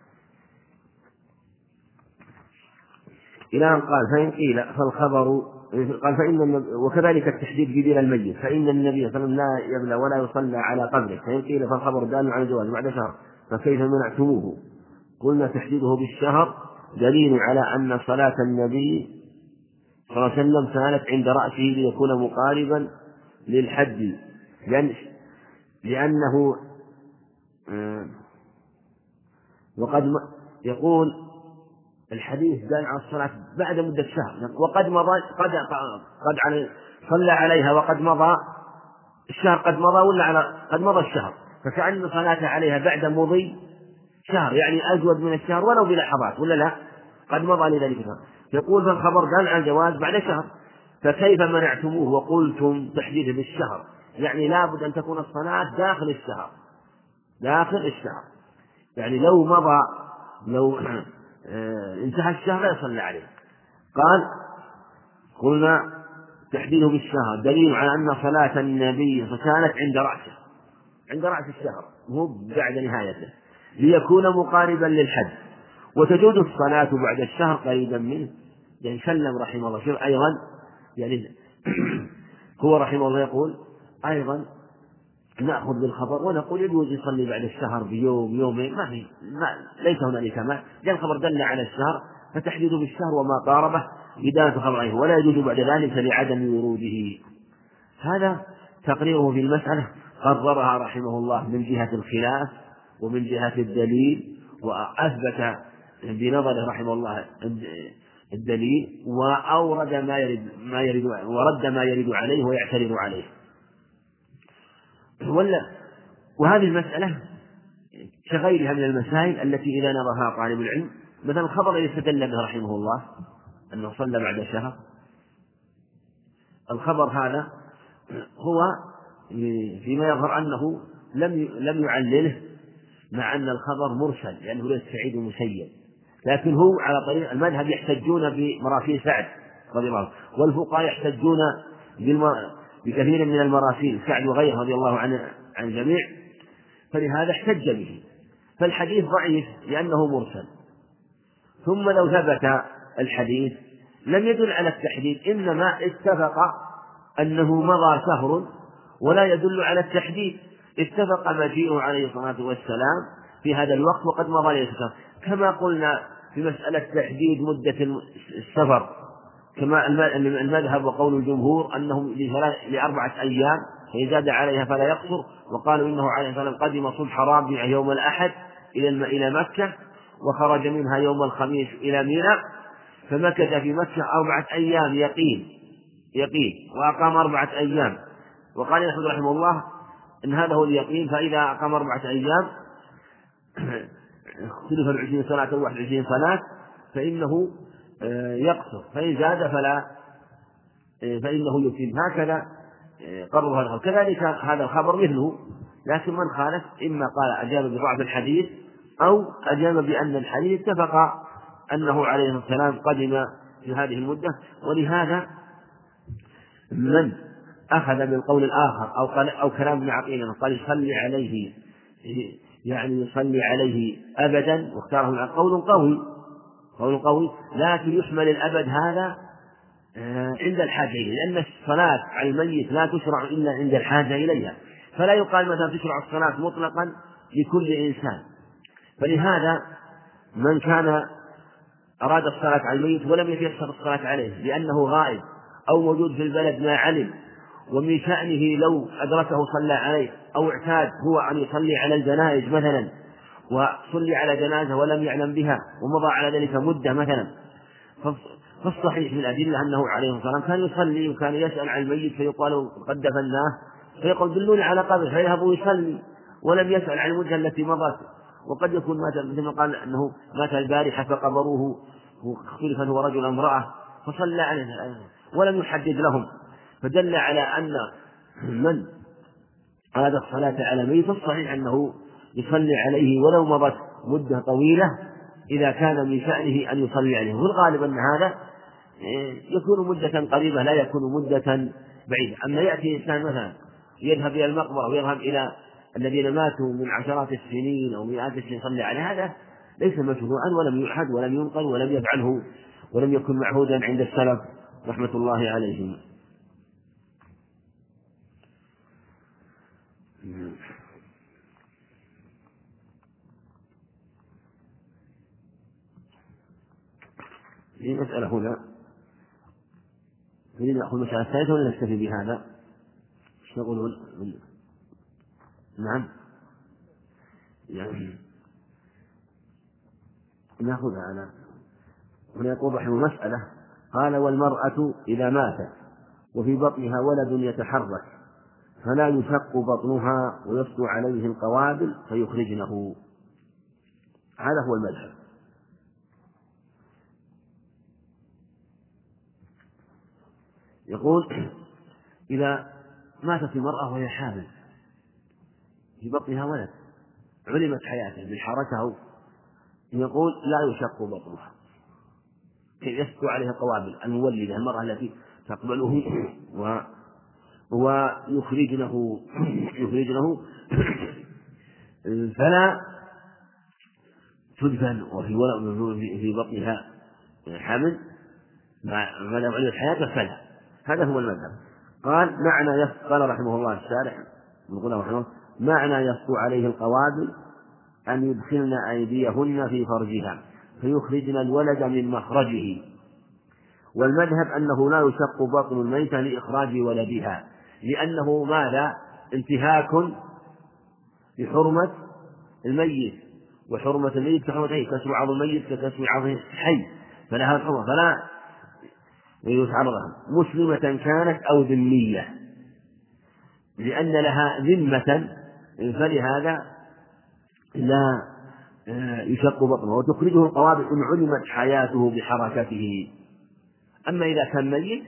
إلى أن قال فإن قيل فالخبر قال وكذلك التحديد بدين الميت، فإن النبي صلى الله عليه وسلم لا يبلى ولا يصلى على قبره. فإن قيل فالخبر دال على الجواز بعد شهر، فكيف منعتموه؟ قلنا تحديده بالشهر دليل على أن صلاة النبي صلى الله عليه وسلم كانت عند رأسه ليكون مقاربا للحد، لأنه وقد يقول الحديث دال على الصلاة بعد مدة شهر، وقد مضى صلى عليها وقد مضى الشهر، قد مضى الشهر، فكأن صلاته عليها بعد مضي شهر، يعني أجود من الشهر ولو بلحظات، ولا لا؟ قد مضى لذلك. يقول فالخبر دال على الجواز بعد شهر، فكيف منعتموه وقلتم تحديده بالشهر؟ يعني لابد أن تكون الصلاة داخل الشهر، يعني لو انتهى الشهر لا يصلى عليه. قال قلنا تحديده بالشهر دليل على أن صلاة النبي كانت عند رأس الشهر مو بعد نهايته، ليكون مقاربا للحد، وتجوز الصلاة بعد الشهر قريبا منه. يعني سلم رحمه الله. شوف أيضا يعني هو رحمه الله يقول أيضا نأخذ بالخبر ونقول يجوز يصلي بعد الشهر بيوم يومين، ليس هنالك مانع، لأن الخبر دل على الشهر فتحديده بالشهر وما قاربه بداية الخبر عليه، ولا يجوز بعد ذلك لعدم وروده. هذا تقريره في المسألة قررها رحمه الله من جهة الخلاف ومن جهة الدليل، وأثبت بنظره رحمه الله الدليل، وأورد ورد ما يرد عليه ويعترض عليه. وهذه المسألة كغيرها من المسائل التي إذا نظرها طالب العلم، مثلا الخبر الذي استدل به رحمه الله أنه صلى بعد شهر، الخبر هذا هو فيما يظهر أنه لم يعلله، مع أن الخبر مرسل لأنه ليس سعيد المسيب، لكن هو على طريق المذهب يحتجون بمراسيل سعد رضي الله عنه، والفقهاء يحتجون بكثير من المراسيل سعد وغيره رضي الله عن الجميع، فلهذا احتج به. فالحديث ضعيف لأنه مرسل. ثم لو ثبت الحديث لم يدل على التحديد، إنما اتفق أنه مضى شهر ولا يدل على التحديد، اتفق مجيئه عليه الصلاة والسلام في هذا الوقت وقد مضى عليه السفر، كما قلنا في مسألة تحديد مدة السفر، كما المذهب وقول الجمهور أنه ل4 أيام، فإن زاد عليها فلا يقصر، وقالوا إنه عليه الصلاة والسلام قدم صبح رابع يوم الأحد إلى مكة، وخرج منها يوم الخميس إلى منى، فمكث في مكة 4 أيام يقين وأقام 4 أيام. وقال أحمد رحمه الله إن هذا هو اليقين، فإذا أقام 4 أيام اختلف 20 صلاة أو 21 صلاة فإنه يقصر، فإن زاد فإنه يتم. هكذا قرر هذا. كذلك هذا الخبر مثله، لكن من خالف إما قال أجاب بضعف الحديث أو أجاب بأن الحديث اتفق أنه عليه السلام قدم في هذه المدة. ولهذا من أخذ بالقول الآخر أو كلام ابن عقيل قال يصلي عليه، يعني يصلي عليه أبدا، واختاره قول قوي، لكن يحمل الأبد هذا عند الحاجة إليه، لأن الصلاة على الميت لا تشرع إلا عند الحاجة إليها، فلا يقال مثلا تشرع الصلاة مطلقا لكل إنسان. فلهذا من كان أراد الصلاة على الميت ولم يتيسر الصلاة عليه لأنه غائب أو موجود في البلد ما علم، ومن شأنه لو أدركه صلى عليه، أو اعتاد هو أن يصلي على الجنائز مثلا وصلي على جنازة ولم يعلم بها ومضى على ذلك مدة مثلا، فالصحيح من الأدلة أنه عليه الصلاة والسلام كان يصلي وكان يسأل عن الميت فيقال قد دفناه، فيقول دلوني على قبر فيذهب ويصلي ولم يسأل عن المدة التي مضت. وقد يكون مات مثل ما قال أنه مات البارحة فقبروه واختلف هو رجل امرأة فصلى عليه ولم يحدد لهم، فدل على أن من أراد الصلاة على ميت الصحيح أنه يصلي عليه ولو مضت مدة طويلة إذا كان من شأنه أن يصلي عليه، والغالب أن هذا يكون مدة قريبة لا يكون مدة بعيدة. أما يأتي إنسان مثلا يذهب إلى المقبرة ويذهب إلى الذين ماتوا من عشرات السنين أو مئات السنين يصلي عليه، هذا ليس مشروعا ولم يعهد ولم ينقل ولم يفعله ولم يكن معهودا عند السلف رحمة الله عليهم. في مسألة هنا نريد نأخذ مسألة ثالثة ولا نكتفي بهذا؟ ايش تقولون؟ نعم يعني نأخذها أنا. هنا يقول رحمه مسألة، قال والمرأة إذا ماتت وفي بطنها ولد يتحرك فلا يشق بطنها ويسطو عليه القوابل فيخرجنه. هذا هو المذهب. يقول إذا ماتت المرأة وهي حامل في بطنها ولد علمت حياته بالحركة، يقول لا يشق بطنها كي يسطو عليها القوابل المولدة المرأة التي تقبله ويخرجنه فلا تدفن وفي بطنها حمل ما دام علمت حياته فلا. هذا هو المذهب. قال قال رحمه الله الشارح يقول رحمه معنى يسطو عليه القوابل أن يدخلن أيديهن في فرجها فيخرجن الولد من مخرجه، والمذهب أنه لا يشق بطن الميتة لإخراج ولدها لأنه ماذا؟ انتهاك بحرمة الميت، وحرمة الميت كحرمته كسر عظم الميت ككسر عظم الحي، فلها الحرمة فلا يتعرضها مسلمة كانت أو ذمية لأن لها ذمة، فلهذا لا يشق بطنه وتخرجه القوابل إن علمت حياته بحركته. أما إذا كان ميت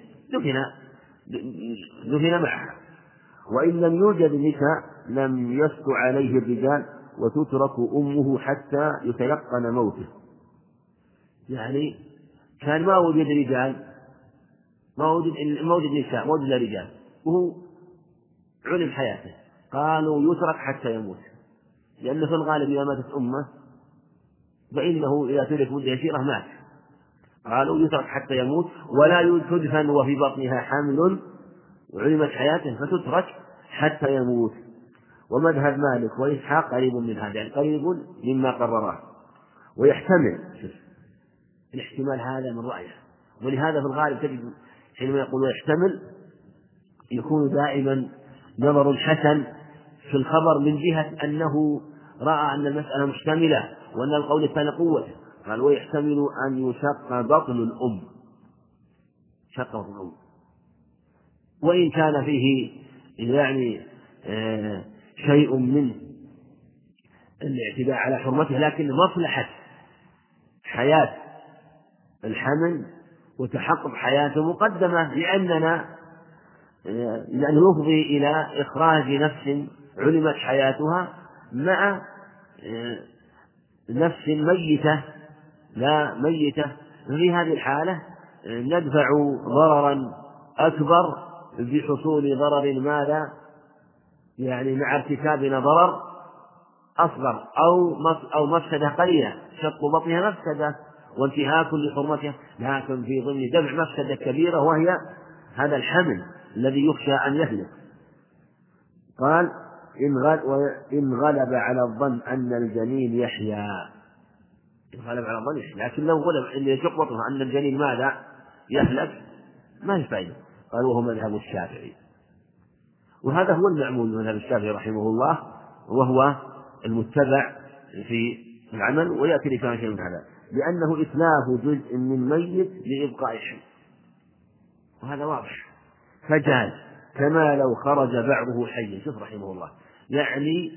دفن معها، وإن لم يوجد نساء لم يسط عليه الرجال وتترك أمه حتى يتيقن موته. يعني كان ما وجد رجال ما وجد نساء ما وجد رجال وهو علم حياته، قالوا يترك حتى يموت، لأن في الغالب إذا ماتت أمه فإنه إذا ترك مدة يسيرة مات، قالوا يترك حتى يموت ولا تدفن وفي بطنها حمل وعلمت حياته فتترك حتى يموت. ومذهب مالك وإسحاق قريب من هذا، يعني قريب مما قرره، ويحتمل الاحتمال هذا من رأيه، ولهذا في الغالب تجد حينما يقول ويحتمل يكون دائما نظر حسن في الخبر من جهة أنه رأى أن المسألة مشتملة وأن القول كان قوة، قال ويحتمل أن يشق بطن الأم، شق بطن الأم وإن كان فيه يعني شيء من الاعتداء على حرمته، لكن مصلحة حياة الحمل وتحقق حياته مقدمة لأنه يفضي إلى إخراج نفس علمت حياتها مع نفس ميتة لا ميتة. في هذه الحالة ندفع ضررا أكبر بحصول ضرر ماذا؟ يعني مع ارتكابنا ضرر أصغر أو مفسدة قليلة، شق بطنها مفسدة وانتهاك لحرمتها، لكن في ضمن دفع مفسدة كبيرة وهي هذا الحمل الذي يخشى أن يهلك. قال إن غلب على الظن أن الجنين يحيا، غلب على ظنه، لكن لو غلب أن يشق بطنه أن الجنين ماذا يهلك ما هي فائدة. قال وهو مذهب الشافعي، وهذا هو المعمول من مذهب الشافعي رحمه الله، وهو المتبع في العمل. ويأتي لكلام شيء من هذا لأنه إتلاف جزء من ميت لإبقاء حي، وهذا واضح. فجاز كما لو خرج بعضه حيا. شوف رحمه الله، يعني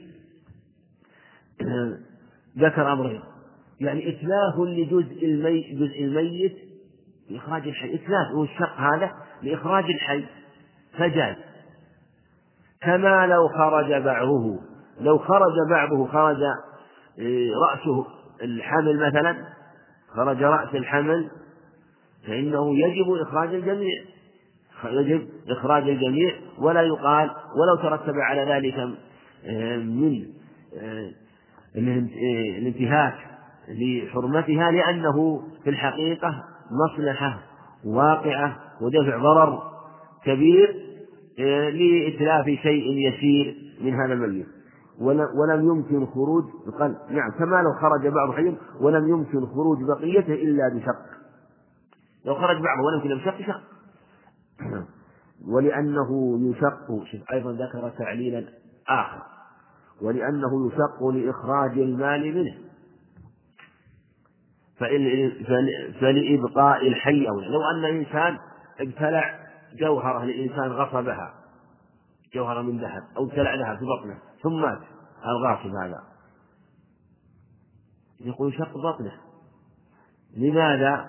ذكر أمرين، يعني إتلاف لجزء الميت لإخراج الحي، إتلاف والشق هذا لإخراج الحي فجاز. كما لو خرج بعضه، لو خرج بعضه، خرج رأسه الحمل مثلا، خرج رأس الحمل، فإنه يجب إخراج الجميع، يجب إخراج الجميع، ولا يقال ولو ترتب على ذلك من الانتهاك لحرمتها، لأنه في الحقيقة مصلحة واقعة ودفع ضرر كبير لإتلاف شيء يسير من هذا الميت. ولم يمكن خروج، قال نعم كما لو خرج بعض حي ولم يمكن خروج بقيته إلا بشق. لو خرج بعضه ولم يمكن بشق شق. ولأنه يشق، شوف أيضا ذكر تعليلا آخر، ولأنه يشق لإخراج المال منه، فلإبقاء الحي أولى. لو أن إنسان ابتلع جوهرة لإنسان غصبها، جوهرة من ذهب أو ابتلع ذهب في بطنه ثم مات الغاصب هذا، يقول شق بطنه. لماذا؟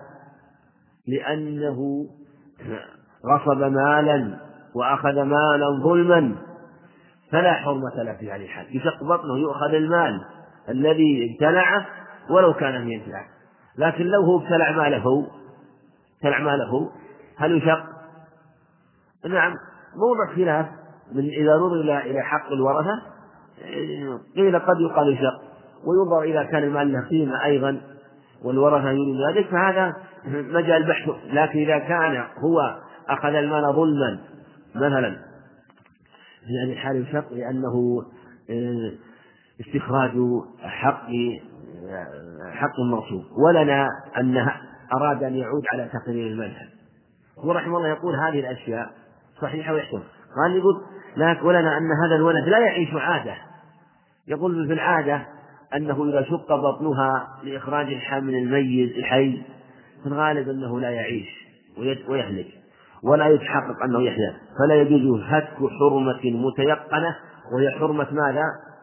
لأنه غصب مالا وأخذ مالا ظلما، فلا حرمة له في هذه الحال. يشق بطنه، يؤخذ المال الذي ابتلعه ولو كان من ينتفع. لكن لو هو ابتلع ماله هل يشق؟ نعم، موضع خلاف من إذا نظر إلى حق الورثة، قيل قد يقال يشق، وينظر إذا كان المال له قيمة أيضا والورثة يريد ذلك، فهذا مجال بحث. لكن إذا كان هو أخذ المال ظلما مثلا، يعني حال يشق لأنه استخراج حق المغصوب. ولنا أن أراد أن يعود على تقرير المذهب، هو رحمه الله يقول هذه الأشياء صحيحة ويحسن. قال يقول لكن ولنا أن هذا الولد لا يعيش عادة، يقول في العادة أنه إذا شق بطنها لإخراج الحمل الميت الحي في الغالب أنه لا يعيش ويهلك ولا يتحقق أنه يحيا، فلا يجوز هتك حرمة متيقنة، وهي حرمة ماذا؟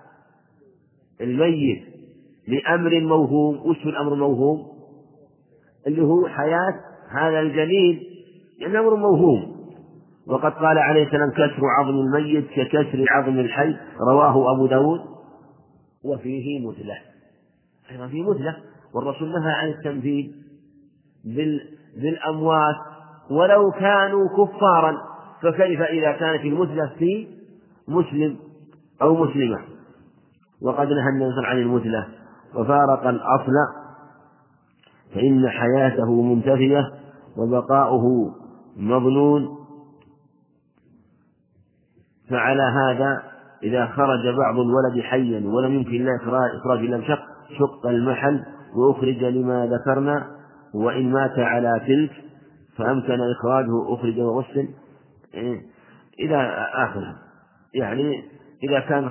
الميت، لأمر موهوم. وش الأمر الموهوم؟ اللي هو حياة هذا الجنين، لأنه أمر موهوم. وقد قال عليه السلام كسر عظم الميت ككسر عظم الحي، رواه أبو داود. وفيه مثلة، أيضا فيه مثلة، والرسول نهى عن التمثيل بالأموات ولو كانوا كفارا، فكيف إذا كانت المثلة في مسلم أو مسلمة؟ وقد نهى النبي عن المثلة وفارق الأصل، فإن حياته منتفية وبقاؤه مظنون. فعلى هذا إذا خرج بعض الولد حيا ولم يمكن له إخراج إلا شق المحل وأخرج لما ذكرنا، وإن مات على تلك فأمكن إخراجه أخرج وغسل إلى آخره. يعني إذا كان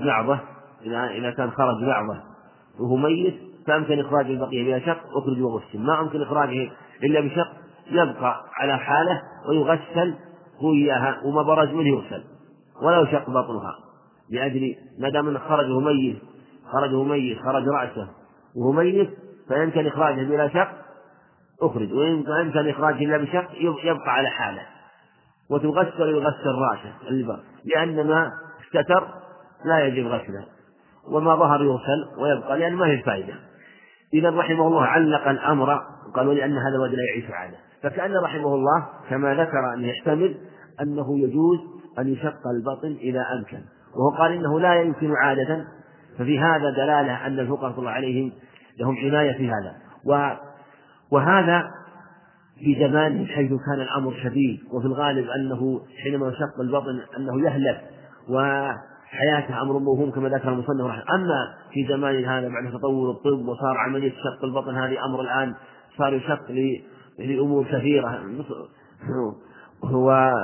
خرج بعضه وهو ميت فأمكن إخراج البقية بلا شق أخرج وغسل. ما أمكن إخراجه إلا بشق يبقى على حاله ويغسل هو إياها، وما برز منه يغسل ولو شق بطنها، لأجل ما دام أنه خرجه ميت خرج رأسه وهو ميت فيمكن إخراجه بلا شق أخرج، وإن يمكن إخراجه إلا بشق يبقى على حاله وتغسل ويغسل رأسه لأن ما استتر لا يجب غسله، وما ظهر يغسل ويبقى، لأن ما هي فائدة. إذا رحمه الله علق الأمر قال ولأن هذا الولد لا يعيش عادة، فكأن رحمه الله كما ذكر أن يحتمل أنه يجوز أن يشق البطن إذا أمكن، وهو قال إنه لا يمكن عادة، ففي هذا دلالة أن الفقهاء الله عليهم لهم عناية في هذا. وهذا في زمان حيث كان الأمر شديد، وفي الغالب أنه حينما يشق البطن أنه يهلك حياته أمر موهوم كما ذكر المصنف رحمه. أما في زمان هذا بعد تطور الطب وصار عملية شق البطن هذه أمر الآن صار يشق لأمور كثيرة، هو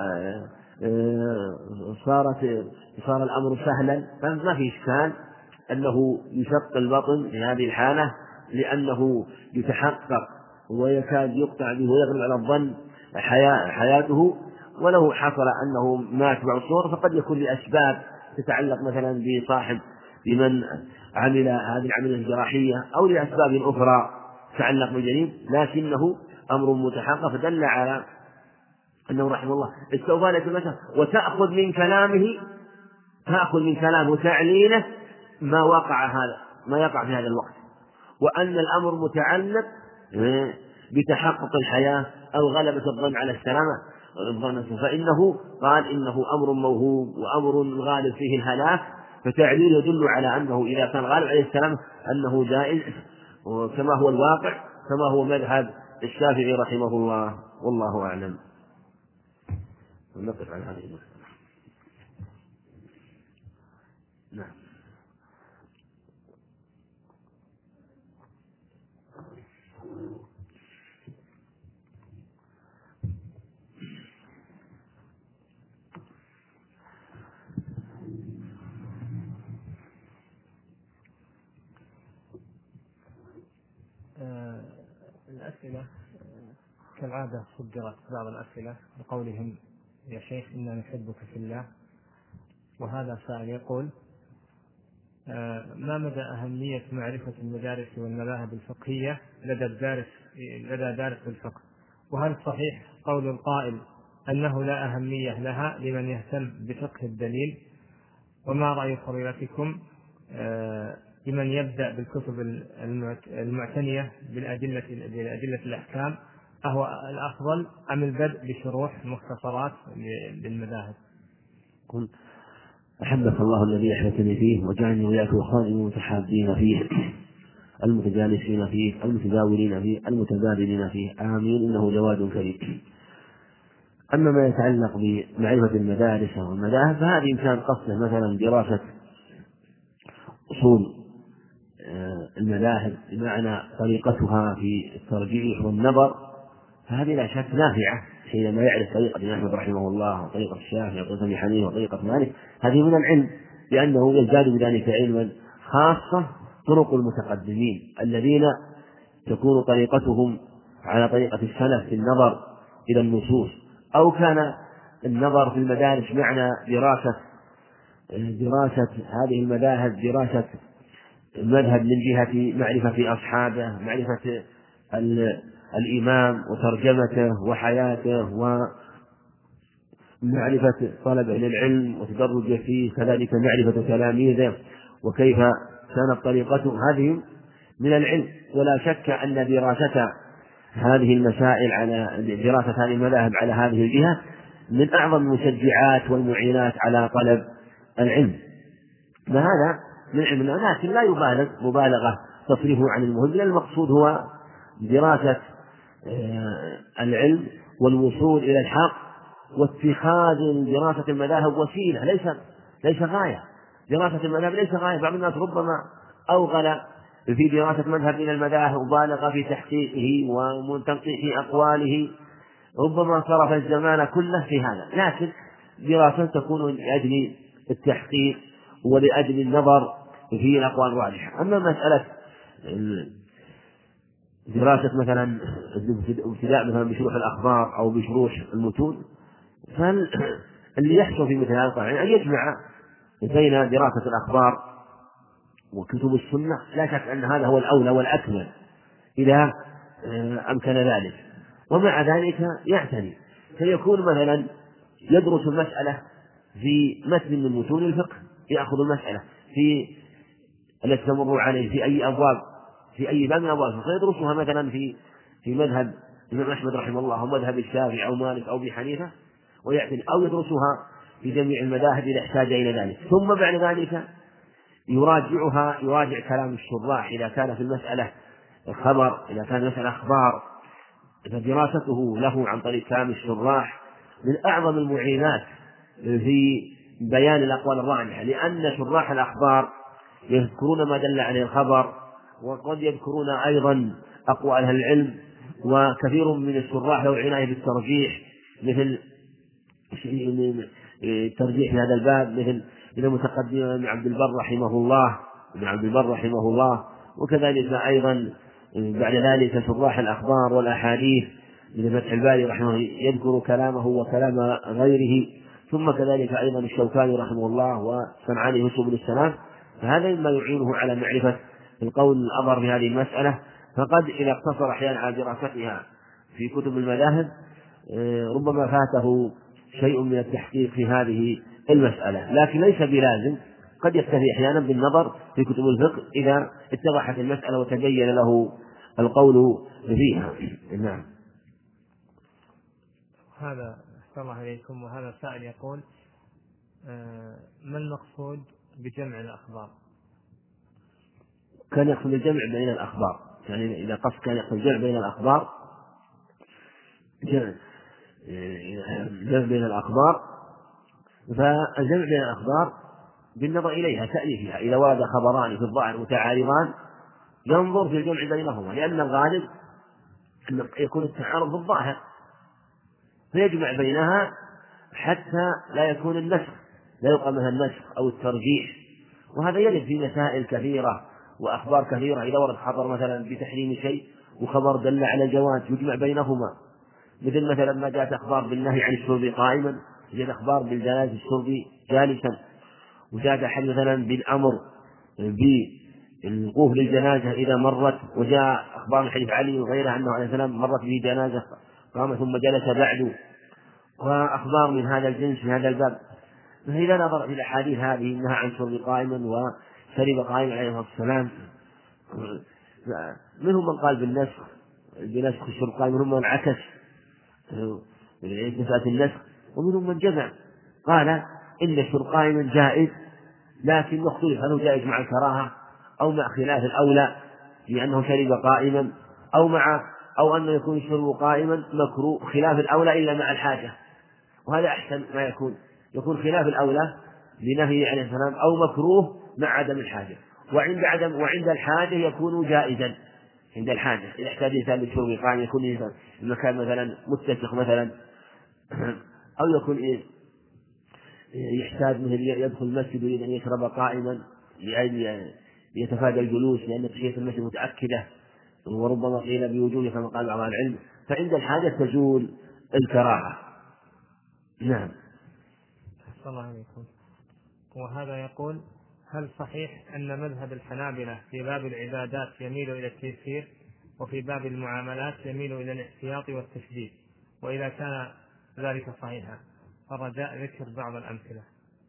صار الأمر سهلا، فما في إشكال أنه يشق البطن في هذه الحالة، لأنه يتحقق ويكاد يقطع به ويغلب على الظن حياته. ولو حصل أنه مات بعض الصور فقد يكون لأسباب تتعلق مثلا بمن عمل هذه العملية الجراحية أو لأسباب أخرى تتعلق بالجنين، لكنه أمر متحقق، فدل على أنه رحمه الله استوفى لك المسألة وتأخذ من كلامه وتعليله ما يقع في هذا الوقت، وأن الأمر متعلق بتحقق الحياة أو غلبة الظن على السلامة، فإنه قال إنه أمر موهوم وأمر الغالب فيه الهلاك، فتعليل يدل على أنه إذا كان غالب عليه السلامة أنه جائز، كما هو الواقع، كما هو مذهب الشافعي رحمه الله، والله أعلم. نقف على هذه المسألة. نعم. الأسئلة كالعادة صدرت بعض الأسئلة بقولهم: يا شيخ إنا نحبك في الله. وهذا سائل يقول: ما مدى أهمية معرفة المدارس والمذاهب الفقهية لدى دارس الفقه؟ وهل صحيح قول القائل أنه لا أهمية لها لمن يهتم بفقه الدليل؟ وما رأي فضيلتكم لمن يبدأ بالكتب المعتنية بالأدلة الأحكام، أهو الأفضل أم البدء بشروح مختصرات للمذاهب؟ أحبك الله الذي أحببتني فيه وجعلني وإياك وإخواني المتحابين فيه المتجالسين فيه المتداولين فيه المتبادلين فيه، آمين، إنه جواد كريم. أما ما يتعلق بمعرفة المدارس والمذاهب فهذه إن كان قصده مثلا دراسة أصول المذاهب بمعنى طريقتها في الترجيح والنظر، فهذه لا شك نافعة حينما يعرف طريقة الإمام أحمد رحمه الله وطريقة الشافعي وطريقة أبي حنيفة وطريقة مالك، هذه من العلم، لأنه يزداد بذلك علما، خاصة طرق المتقدمين الذين تكون طريقتهم على طريقة السلف في النظر إلى النصوص، أو كان النظر في المدارس معنى دراسة هذه المذاهب، دراسة المذهب من جهة معرفة أصحابه، معرفة الإمام وترجمته وحياته ومعرفة طلبه للعلم وتدرجه فيه، كذلك معرفة تلاميذه وكيف كانت طريقته، هذه من العلم. ولا شك أن دراسة هذه المسائل على دراسة هذه المذاهب على هذه الجهة من أعظم المشجعات والمعينات على طلب العلم، فهذا من علمنا، لكن لا يبالغ مبالغة تصرفه عن المهم، لأن المقصود هو دراسة العلم والوصول إلى الحق، واتخاذ دراسة المذاهب وسيلة ليس غاية. دراسة المذاهب ليس غاية. بعض الناس ربما أوغل في دراسة مذهب من المذاهب وبالغ في تحقيقه وتنقيح أقواله، ربما صرف الزمان كله في هذا، لكن دراسة تكون لأجل التحقيق ولأجل النظر في الأقوال الراجحة. أما مسألة دراسة مثلا ابتداء مثلا بشروح الأخبار أو بشروح المتون، فاللي يحصل في مثل هذا أن يجمع بين دراسة الأخبار وكتب السنة، لا شك أن هذا هو الأولى والأكمل إذا أمكن ذلك. ومع ذلك يعتني، فيكون مثلا يدرس المسألة في متن من متون الفقه، يأخذ المسألة التي تمر عليه في أي باب من أبواب، فيدرسها مثلا في مذهب الإمام أحمد رحمه الله ومذهب الشافعي أو مالك أو أبي حنيفة ويعتني، أو يدرسها في جميع المذاهب إذا احتاج إلى ذلك، ثم بعد ذلك يراجع كلام الشراح إذا كان في المسألة خبر، إذا كان المسألة أخبار، فدراسته له عن طريق كلام الشراح من أعظم المعينات في بيان الأقوال الراجحة، لأن شراح الأخبار يذكرون ما دل عليه الخبر، وقد يذكرون أيضا أقوال أهل العلم، وكثير من الشراح له عناية بالترجيح، مثل ترجيح في هذا الباب مثل المتقدم ابن عبد البر رحمه الله، وكذلك أيضا بعد ذلك شراح الأخبار والأحاديث من فتح الباري رحمه الله يذكر كلامه وكلام غيره، ثم كذلك أيضا الشوكاني رحمه الله وصنعاني سبل السلام. فهذا مما يعينه على معرفة القول الأظهر في هذه المسألة. فقد إذا اقتصر أحيانا على دراستها في كتب المذاهب ربما فاته شيء من التحقيق في هذه المسألة، لكن ليس بلازم، قد يكتفي أحيانا بالنظر في كتب الفقه إذا اتضحت المسألة وتبين له القول فيها. نعم. هذا أحسن الله إليكم. وهذا سائل يقول ما المقصود بجمع الأخبار؟ كان يقصد الجمع بين الأخبار، يعني إذا قصد كان يقصد الجمع بين الأخبار، جمع بين الأخبار، فالجمع بين الأخبار بالنظر إليها تأليفها، إذا ورد خبران في الظاهر متعارضان ينظر في الجمع بينهما، لأن الغالب أن يكون التعارض في الظاهر فيجمع بينها حتى لا يكون النسخ، لا يقع مثلا النسخ أو الترجيح. وهذا يرد في مسائل كثيرة وأخبار كثيرة، إذا ورد خبر مثلا بتحريم شيء وخبر دل على الجواز يجمع بينهما، مثل مثلا ما جاءت أخبار بالنهي عن الشرب قائما، جاءت أخبار بالجواز الشرب جالسا، وجاءت أحد مثلا بالأمر بالوقوف للجنازة إذا مرت، وجاء أخبار من حديث علي وغيره أنه عليه السلام مرت به جنازة قام ثم جلس بعد، وأخبار من هذا الجنس في هذا الباب. فإذا نظر إلى الأحاديث هذه النهى عن شرب قائما وشرب قائما عليه الصلاة والسلام، منهم من قال بنسخ الشرب قائما، منهم من عكس مسألة النسخ، ومنهم من جمع قال إن الشرب قائما جائز، لكن مختلف هل هو جائز مع الكراهة أو مع خلاف الأولى لأنه شرب قائما، أو أنه يكون الشرب قائما مكروه خلاف الأولى إلا مع الحاجة، وهذا أحسن ما يكون خلاف الأولى لنهي عليه السلام، أو مكروه مع عدم الحاجة، وعند الحاجة يكون جائزا، عند الحاجة إذا احتاج الإنسان للشرب قائما يكون المكان مثلا متسخ مثلا، أو يكون يحتاج مثل يدخل المسجد يريد أن يشرب قائما لأجل يتفادى الجلوس لأن تحية المسجد متأكدة، وربما قيل بوجوده كما قال بعض العلم، فعند الحاجة تزول الكراهة. نعم. أحسن الله عليكم. وهذا يقول هل صحيح أن مذهب الحنابلة في باب العبادات يميل إلى التيسير، وفي باب المعاملات يميل إلى الاحتياط والتشديد؟ وإذا كان ذلك صحيحا فرجاء ذكر بعض الأمثلة.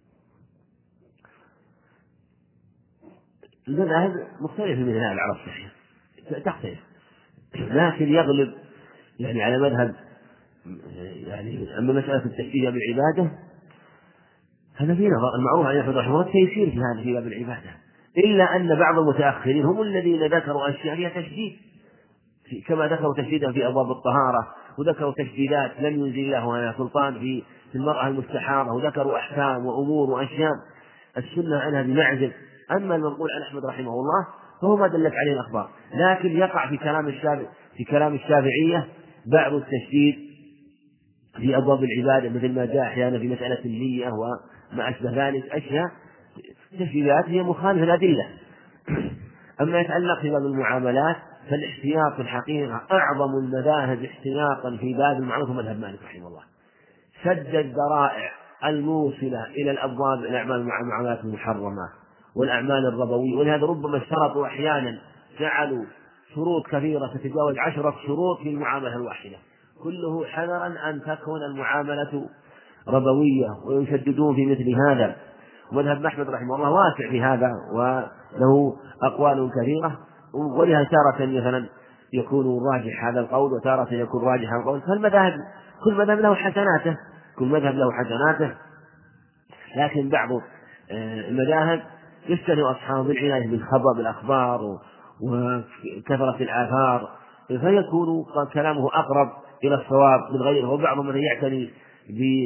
المذاهب مختلفة من هذا على الصحيح تختلف، لكن يغلب يعني على مذهب يعني أما مسألة التشديد بالعبادة هذا في نظر المعروف عن أحمد رحمه الله التيسير في هذا في باب العبادة، إلا أن بعض المتأخرين هم الذين ذكروا أشياء فيها تشديد، كما ذكروا تشديدا في أبواب الطهارة، وذكروا تشديدات لم ينزل الله على سلطان في المرأة المستحاضة، وذكروا أحكام وأمور وأشياء السنة عنها بمعزل. أما المنقول عن أحمد رحمه الله فهو ما دلت عليه الأخبار، لكن يقع في كلام الشافعية بعض التشديد في أبواب العبادة، مثل ما جاء أحيانا في مسألة النية وما أشبه ذلك، أشياء تشديدات هي مخالفة الأدلة. أما يتعلق في باب المعاملات فالاحتياط في الحقيقة أعظم المذاهب احتياطا في باب المعروف مذهب مالك رحمه الله، سد الذرائع الموصلة إلى الأبواب الأعمال المعاملات المحرمة والأعمال الربوية، ولهذا ربما اشترطوا أحيانا جعلوا شروط كثيرة تتجاوز 10 شروط في المعاملة الواحدة، كله حذرا أن تكون المعاملة ربوية، ويشددون في مثل هذا. ومذهب أحمد رحمه الله واسع في هذا وله أقوال كثيرة، ولها تارة مثلا يكون راجح هذا القول وتارة يكون راجح هذا القول، فالمذاهب كل مذهب له حسناته، لكن بعض المذاهب يستند أصحابه بالعناية بالخبر بالأخبار وكثرة الآثار، فيكون كلامه أقرب إلى الصواب من غيره، وبعضهم من يعتني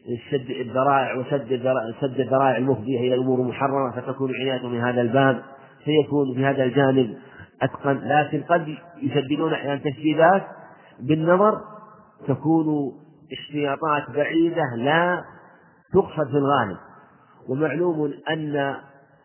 سد الذرائع المفضية إلى الأمور المحرمة، فتكون عناية من هذا الباب، فيكون في هذا الجانب أتقن. لكن قد يسددون أحيانا تسديدات بالنظر تكون احتياطات بعيدة لا تقصد في الغالب. ومعلوم أن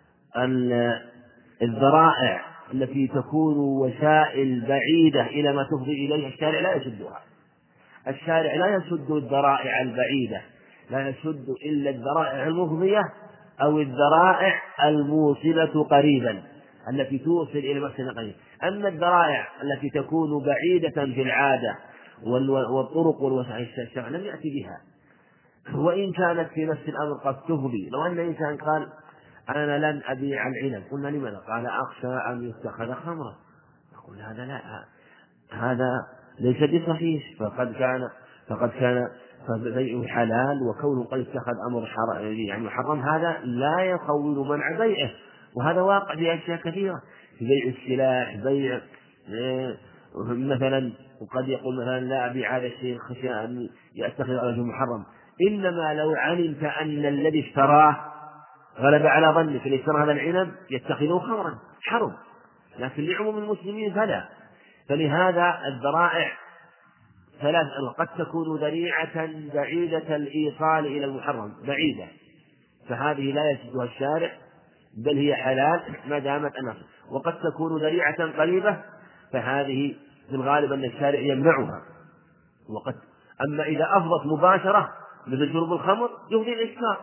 الذرائع التي تكون وسائل بعيدة إلى ما تفضي إليه الشارع لا يسدها. الشارع لا يسد الذرائع البعيدة، لا يسد إلا الذرائع المفضية أو الذرائع الموصلة قريبا التي توصل إلى مكان قريب. أما الذرائع التي تكون بعيدة في العادة والطرق والوسائل الشرع لم يأتي بها، وإن كانت في نفس الأمر قد تفضي. لو أن إنسان قال أنا لن أبيع العنب، قلنا لماذا؟ قال أخشى أن يتخذ خمرا. نقول هذا لا، هذا ليس بصحيح، فقد كان فبيعه حلال، وكونه قد اتخذ أمر يعني محرم هذا لا يخول منع بيعه. وهذا واقع في أشياء كثيرة، في بيع السلاح، بيع مثلا، وقد يقول مثلا لا أبيع هذا الشيء خشية أن يتخذ رجل محرم. إنما لو علمت أن الذي اشتراه غلب على ظنك أن اشترى هذا العنب يتخذه خمرا حرم، لكن لعموم المسلمين فلا. فلهذا الذرائع ثلاث، قد تكون ذريعة بعيدة الإيصال إلى المحرم بعيدة، فهذه لا يسدها الشارع بل هي حلال ما دامت أنها، وقد تكون ذريعة قريبة فهذه في الغالب أن الشارع يمنعها. أما إذا أفضت مباشرة مثل شرب الخمر يفضي الإسكار،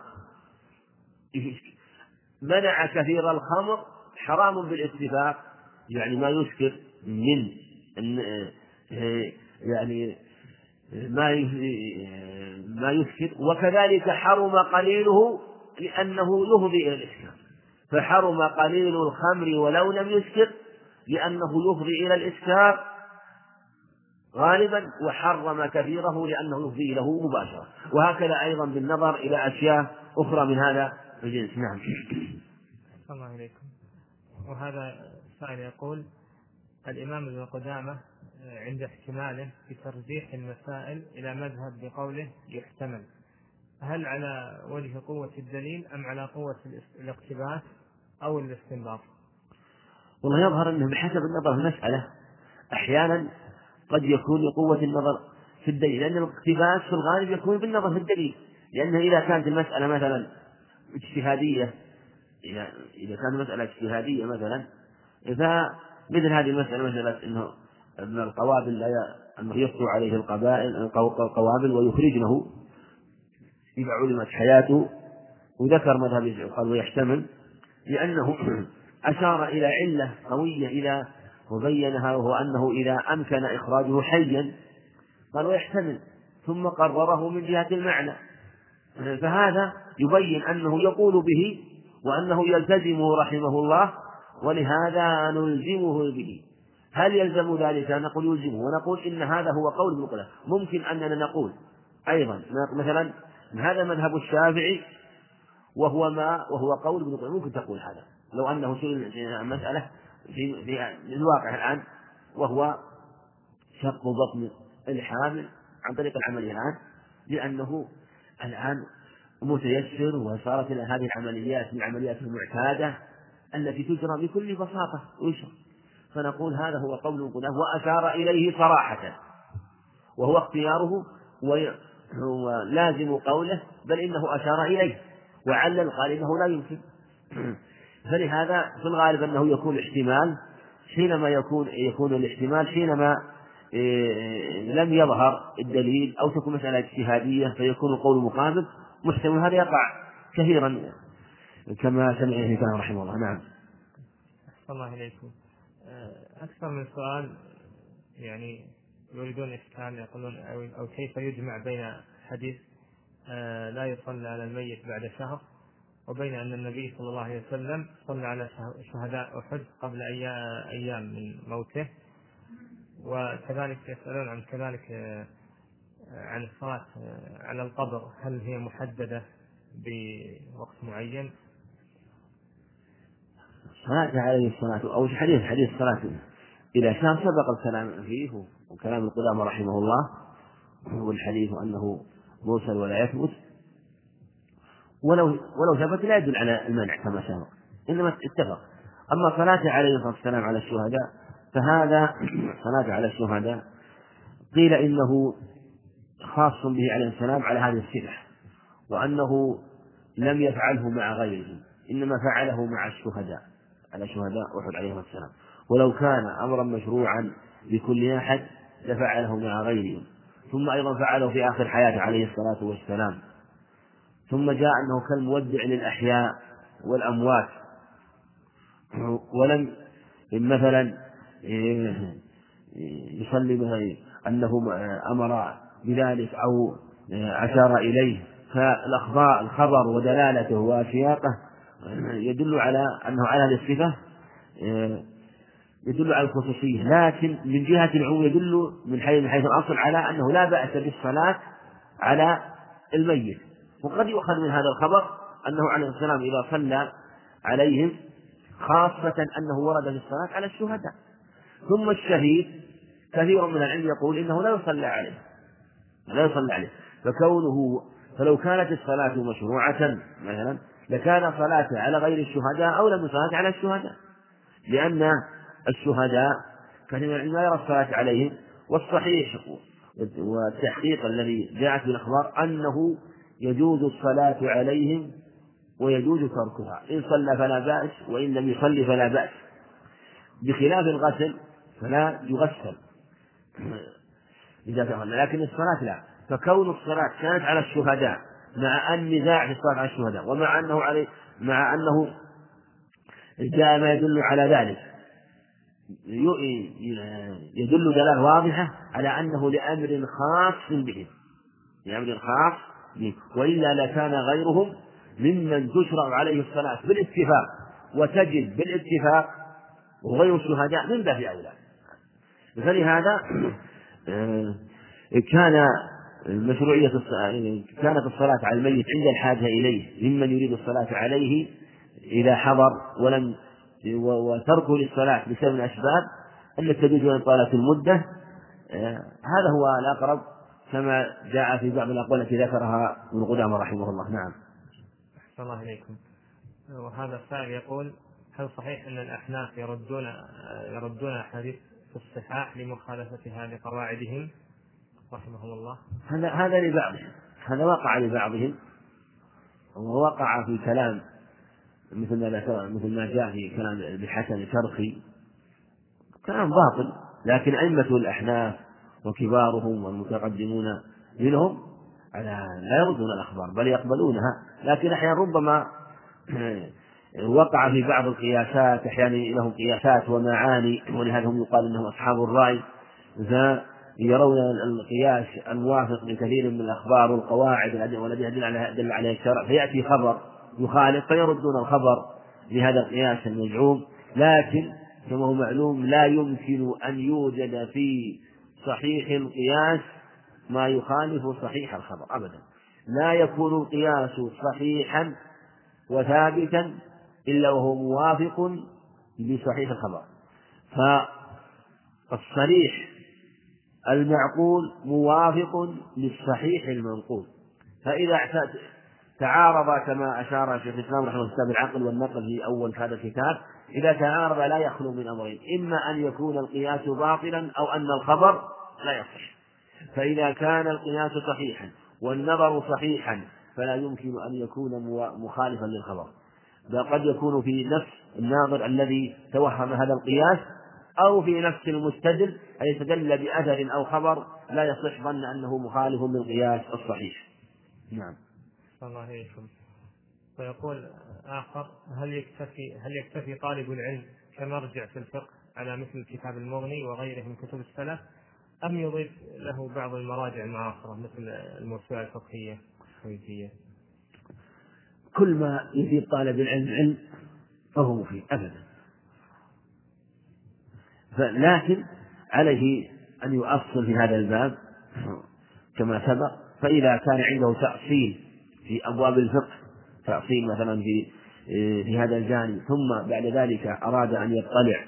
منع كثير الخمر حرام بالاتفاق، يعني ما يسكر من يعني ما يسكر، وكذلك حرم قليله لأنه يفضي إلى الإسكار، فحرم قليل الخمر ولو لم يسكر لأنه يفضي إلى الإسكار غالبا، وحرم كثيره لأنه يفضي له مباشرة. وهكذا أيضا بالنظر إلى أشياء أخرى من هذا الجنس. نعم. الله إليكم. وهذا سائل يقول: الإمام ابن قدامة عند احتماله في ترجيح المسائل إلى مذهب بقوله يحتمل، هل على وجه قوة الدليل أم على قوة الاقتباس أو الاستنباط؟ والله يظهر أنه بحسب النظر في المسألة أحيانا قد يكون لقوة النظر في الدليل، لأن الاقتباس في الغالب يكون بالنظر في الدليل، لأنه إذا كانت المسألة مثلا اجتهادية، إذا كانت مسألة اجتهادية مثلا، فمثل هذه المسألة مسألة إنه ابن القوابل أنه يفتو عليه القوابل ويخرجنه إذا علمت حياته، وذكر مذهب قال ويحتمل لأنه أشار إلى علة قوية إذا وبينها، وهو أنه إذا أمكن إخراجه حيا قال ويحتمل، ثم قرره من جهة المعنى، فهذا يبين أنه يقول به وأنه يلتزمه رحمه الله، ولهذا نلزمه به. هل يلزم ذلك؟ نقول يلزمه، ونقول إن هذا هو قول ابن قدامة. ممكن أننا نقول أيضا مثلا هذا مذهب الشافعي وهو قول ابن قدامة، ممكن تقول هذا لو أنه سئل مسألة في الواقع الآن، وهو شق بطن الحامل عن طريق العملية الآن، لأنه الآن متيسر وصارت هذه العمليات من العمليات المعتادة التي تجرى بكل بساطة ويسر، فنقول هذا هو قول ابن قدامة وأشار إليه صراحة، وهو اختياره ولازم قوله، بل إنه أشار إليه وعلل قال إنه لا يمكن. فلهذا في الغالب أنه يكون احتمال حينما يكون الاحتمال حينما لم يظهر الدليل أو تكون مسألة اجتهادية فيكون القول مقابل محتمل. هذا يقع كثيرا كما سمع ابن كلام رحمه الله. نعم. الله إليكم. أكثر من سؤال يعني يريدون إشكال، يقولون أو كيف يجمع بين حديث لا يصلى على الميت بعد شهر وبين أن النبي صلى الله عليه وسلم صلى على شهداء أحد قبل أيام من موته، وكذلك يسألون عن عن الصلاة على القبر، هل هي محددة بوقت معين؟ الصلاة عليه الصلاة أو حديث الصلاة إلى شهر سبق الكلام فيه، وكلام القدامى رحمه الله، والحديث أنه مرسل ولا يثبت، ولو ثبت لا يدل على المنع كما سبق، إنما اتفق. أما صلاته عليه الصلاة والسلام على الشهداء فهذا صلاته على الشهداء قيل إنه خاص به عليه السلام على هذه الصفة، وأنه لم يفعله مع غيره، إنما فعله مع الشهداء على شهداء أحد عليه السلام، ولو كان أمرا مشروعا لكل أحد لفعله مع غيره. ثم أيضا فعله في آخر حياته عليه الصلاة والسلام. ثم جاء أنه كالمودع للأحياء والأموات، ولم مثلا يصلي به أنه أمر بذلك أو أشار إليه، الخبر ودلالته وسياقه يدل على أنه على الصفة، يدل على الخصوصية، لكن من جهة العموم يدل من حيث الأصل على أنه لا بأس بالصلاة على الميت. وقد يؤخذ من هذا الخبر أنه عليه السلام إذا صلى عليهم خاصة أنه ورد في الصلاة على الشهداء. ثم الشهيد كثير من العلم يقول إنه لا يصلى عليه، فلو كانت الصلاة مشروعة مثلا لكان صلاته على غير الشهداء أولى من صلاة على الشهداء، لأن الشهداء كثير من العلم لا يرى الصلاة عليهم. والصحيح والتحقيق الذي جاءت في الأخبار أنه يجوز الصلاة عليهم ويجوز تركها، إن صلى فلا بأس وإن لم يصلي فلا بأس، بخلاف الغسل فلا يغسل إذا تغسل، لكن الصلاة لا. فكون الصلاة كانت على الشهداء مع النزاع في الصلاة على الشهداء، مع أنه جاء ما يدل على ذلك، يدل دلالة واضحة على أنه لأمر خاص بهم، وإلا لكان غيرهم ممن تشرع عليه الصلاة بالاتفاق وتجب بالاتفاق، وغير الشهداء من باب أولى. فلهذا كانت الصلاة على الميت عند الحاجة إليه ممن يريد الصلاة عليه إذا حضر وتركه للصلاة بسبب الأسباب التي تجوز أن طالت المدة، هذا هو الأقرب كما جاء في بعض الأقوال التي ذكرها ابن قدامة رحمه الله. نعم. أحسن الله إليكم. وهذا السائل يقول: هل صحيح أن الأحناف يردون أحاديث في الصحاح لمخالفتها لقواعدهم رحمهم الله؟ هذا لبعضهم، هذا وقع لبعضهم، ووقع في كلام مثل ما جاء في كلام الحسن الشرخي، كلام باطل. لكن أئمة الأحناف وكبارهم والمتقدمون منهم لا يردون الأخبار بل يقبلونها، لكن أحيانا ربما وقع في بعض القياسات، أحيانا لهم قياسات ومعاني، ولهذا هم يقال أنهم أصحاب الرأي، يرون القياس الموافق لكثير من الأخبار والقواعد والذي دل عليه الشرع، فيأتي خبر يخالف فيردون الخبر لهذا القياس المزعوم. لكن كما هو معلوم لا يمكن أن يوجد في صحيح القياس ما يخالف صحيح الخبر أبدا، لا يكون القياس صحيحا وثابتا إلا وهو موافق لصحيح الخبر. فالصريح المعقول موافق للصحيح المنقول، فإذا تعارض كما أشار شيخ الإسلام رحمه الله كتاب العقل والنقل في أول هذا الكتاب، إذا تعارض لا يخلو من أمرين: إما أن يكون القياس باطلا أو أن الخبر لا يصح. فإذا كان القياس صحيحا والنظر صحيحا فلا يمكن أن يكون مخالفا للخبر، بل قد يكون في نفس الناظر الذي توهم هذا القياس أو في نفس المستدل أي يستدل بأثر أو خبر لا يصح ظن أنه مخالف للقياس الصحيح. نعم. الله عليكم. ويقول آخر: هل يكتفي طالب العلم كمرجع في الفقه على مثل كتاب المغني وغيره من كتب السلف، أم يضيف له بعض المراجع المعاصرة مثل الموسوعة الفقهية الكويتية؟ كل ما يفيد طالب العلم علم فهو مفيد أبدا، لكن عليه أن يؤصل في هذا الباب كما سبق. فإذا كان عنده تأصيل في أبواب الفقه، تأصيل مثلا في هذا الجانب، ثم بعد ذلك أراد أن يطلع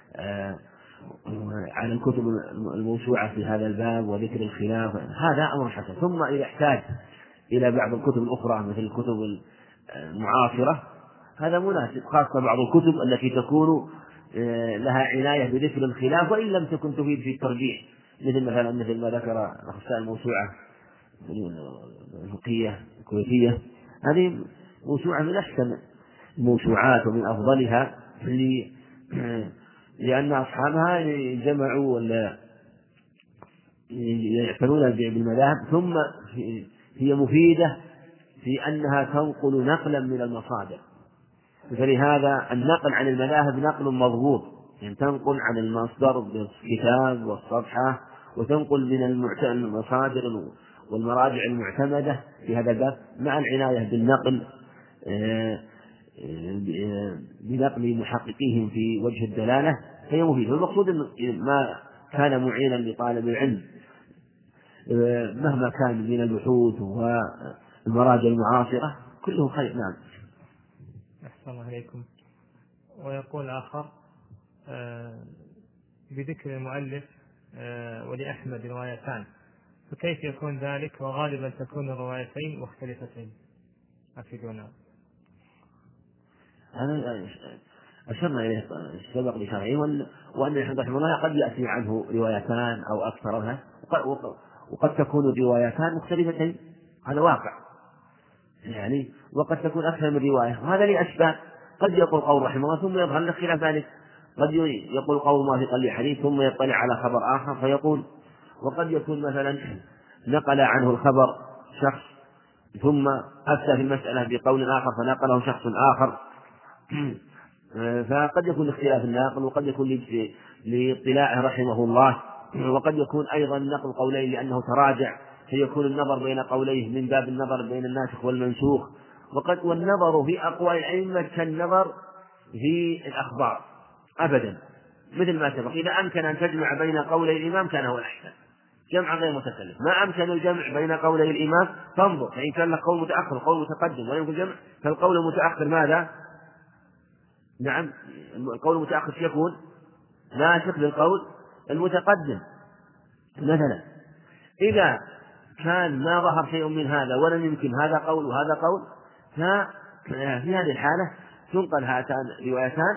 على الكتب الموسوعة في هذا الباب وذكر الخلاف، هذا أمر حسن. ثم إذا احتاج إلى بعض الكتب الأخرى مثل الكتب معاصرة هذا مناسب، خاصة بعض الكتب التي تكون لها عناية بذكر الخلاف وإن لم تكن تفيد في الترجيح، مثل ما ذكر أخصائي الموسوعة الفقهية الكويتية. هذه موسوعة من أحسن الموسوعات ومن أفضلها، لأن أصحابها جمعوا ولا يعتنون بالمذاهب، ثم هي مفيدة في أنها تنقل نقلا من المصادر، فلهذا النقل عن المذاهب نقل مضبوط، يعني تنقل عن المصدر بالكتاب والصفحة، وتنقل من المصادر والمراجع المعتمدة في هذا الباب، مع العناية بالنقل بنقل محققيهم في وجه الدلالة، فهي مفيدة. والمقصود ما كان معينا لطالب العلم مهما كان من البحوث والمراجع المعاصرة كله خير. نعم. أحسن الله عليكم. ويقول آخر بذكر المؤلف ولأحمد روايتان، فكيف يكون ذلك وغالبا تكون الروايتين مختلفتين؟ أفيدونا. هذا أشرنا إليه سبق لشرعه، وأن أحمد رحمه الله قد يأتي عنه روايتان أو أكثر منها، وقد تكون الروايتان مختلفتين، هذا واقع يعني، وقد تكون أكثر من رواية، وهذا لأسباب. قد يقول قول رحمه الله ثم يظهر له خلاف ذلك، قد يقول قول موافقا لحديث ثم يطلع على خبر آخر فيقول، وقد يكون مثلا نقل عنه الخبر شخص ثم أفتى في المسألة بقول آخر فنقله شخص آخر، فقد يكون اختلاف الناقل، وقد يكون لاطلاعه رحمه الله، وقد يكون أيضا نقل قولين لأنه تراجع، فيكون النظر بين قوليه من باب النظر بين الناسخ والمنسوخ. والنظر في أقوال الأئمة كالنظر في الأخبار أبدا، مثل ما سبق، إذا أمكن أن تجمع بين قولي الإمام كان هو الأحسن جمع غير متكلف، ما أمكن الجمع بين قولي الإمام فانظر، فإن كان لك قول متأخر وقول متقدم ولا يمكن جمع، فالقول المتأخر ماذا؟ نعم، القول المتأخر يكون ناسخ للقول المتقدم مثلا. إذا كان ما ظهر شيء من هذا ولم يمكن هذا قول وهذا قول، ففي هذه الحالة تنقل هاتان روايتان،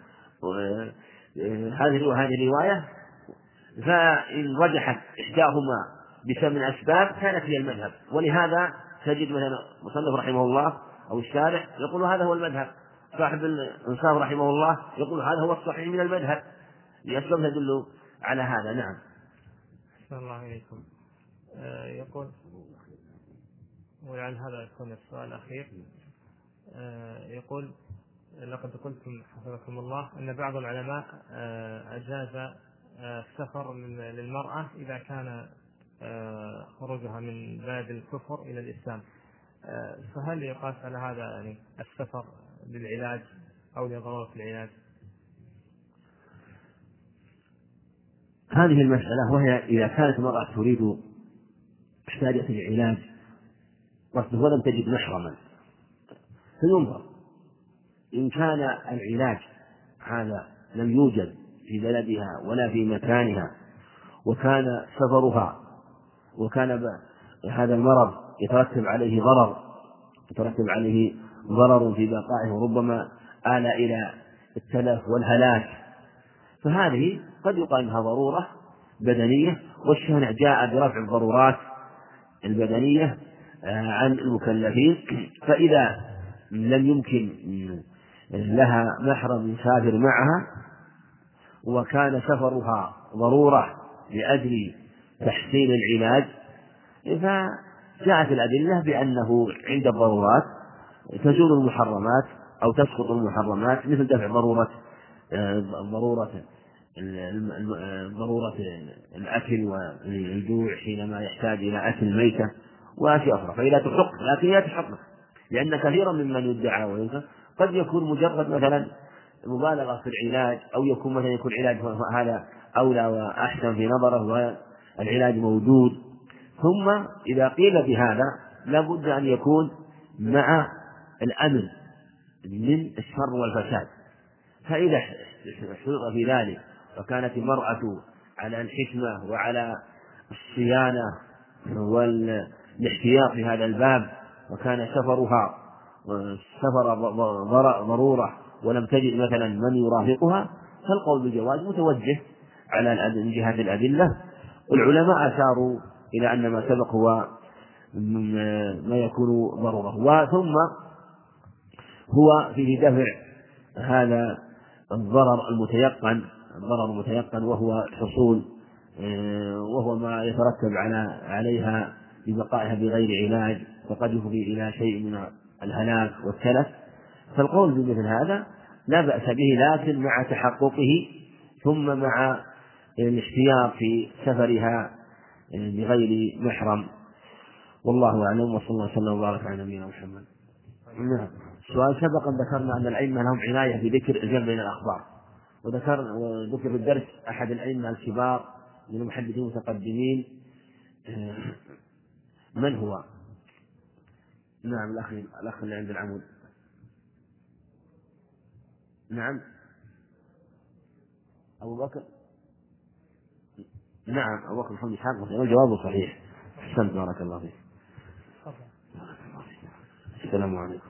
هذه الرواية، فإن رجحت إحداهما بسبب من الأسباب كانت هي المذهب. ولهذا تجد مثلا مصنف رحمه الله أو الشارح يقول هذا هو المذهب، صاحب الإنصاف رحمه الله يقول هذا هو الصحيح من المذهب، لأسباب تدل على هذا. نعم. أحسن الله عليكم. يقول، ولعل هذا يكون السؤال الأخير، يقول لقد قلتم حفظكم الله أن بعض العلماء أجاز السفر للمرأة إذا كان خروجها من بلد الكفر إلى الإسلام، فهل يقاس على هذا يعني السفر للعلاج أو لضرورة العلاج؟ هذه المسألة، وهي إذا كانت المرأة تريد احتاجت العلاج ولم تجد محرما فينظر، إن كان العلاج هذا لم يوجد في بلدها ولا في مكانها، وكان سفرها وكان هذا المرض يترتب عليه ضرر في بقائه وربما آل إلى التلف والهلاك، فهذه قد يقال أنها ضرورة بدنية، والشرع جاء برفع الضرورات البدنية عن المكلفين. فإذا لم يمكن لها محرم يسافر معها وكان سفرها ضرورة لأجل تحسين العلاج، فجاءت الأدلة بأنه عند الضرورات تزول المحرمات أو تسقط المحرمات، مثل دفع ضرورة الأكل والجوع حينما يحتاج إلى أكل ميتة وأشياء أخرى، فإذا تحق، لكن لا تحق، لأن كثيرا ممن يدعى وينكر قد يكون مجرد مثلا مبالغة في العلاج، أو يكون مثلا يكون علاج هذا أولى وأحسن في نظره والعلاج موجود. ثم إذا قيل بهذا لابد أن يكون مع الأمن من الشر والفساد، فإذا حصل في ذلك وكانت المرأة على الحكمة وعلى الصيانة والاحتياط في هذا الباب، وكان سفرها سفر ضرورة ولم تجد مثلا من يرافقها، فالقول بالجواز متوجه على من جهة الأدلة. والعلماء أشاروا إلى أن ما سبق هو ما يكون ضرورة، وثم هو فيه دفع هذا الضرر المتيقن وهو الحصول، وهو ما يترتب عليها ببقائها بغير علاج، فقد يفضي إلى شيء من الهلاك والتلف. فالقول بمثل هذا لا بأس به، لكن مع تحققه، ثم مع الاحتياط في سفرها بغير محرم. والله أعلم، وصلى الله وسلم وبارك على نبينا محمد. نعم. سؤال سبق أن ذكرنا أن الأئمة لهم عناية بذكر الجمع بين الأخبار، وذكر في الدرس أحد الأئمة الكبار من المحدثين المتقدمين. من هو؟ نعم، الأخ اللي عند العمود. نعم، أبو بكر. نعم، أبو بكر محمد إسحاق، والجواب صحيح. أحسنت، بارك الله فيك. السلام عليكم.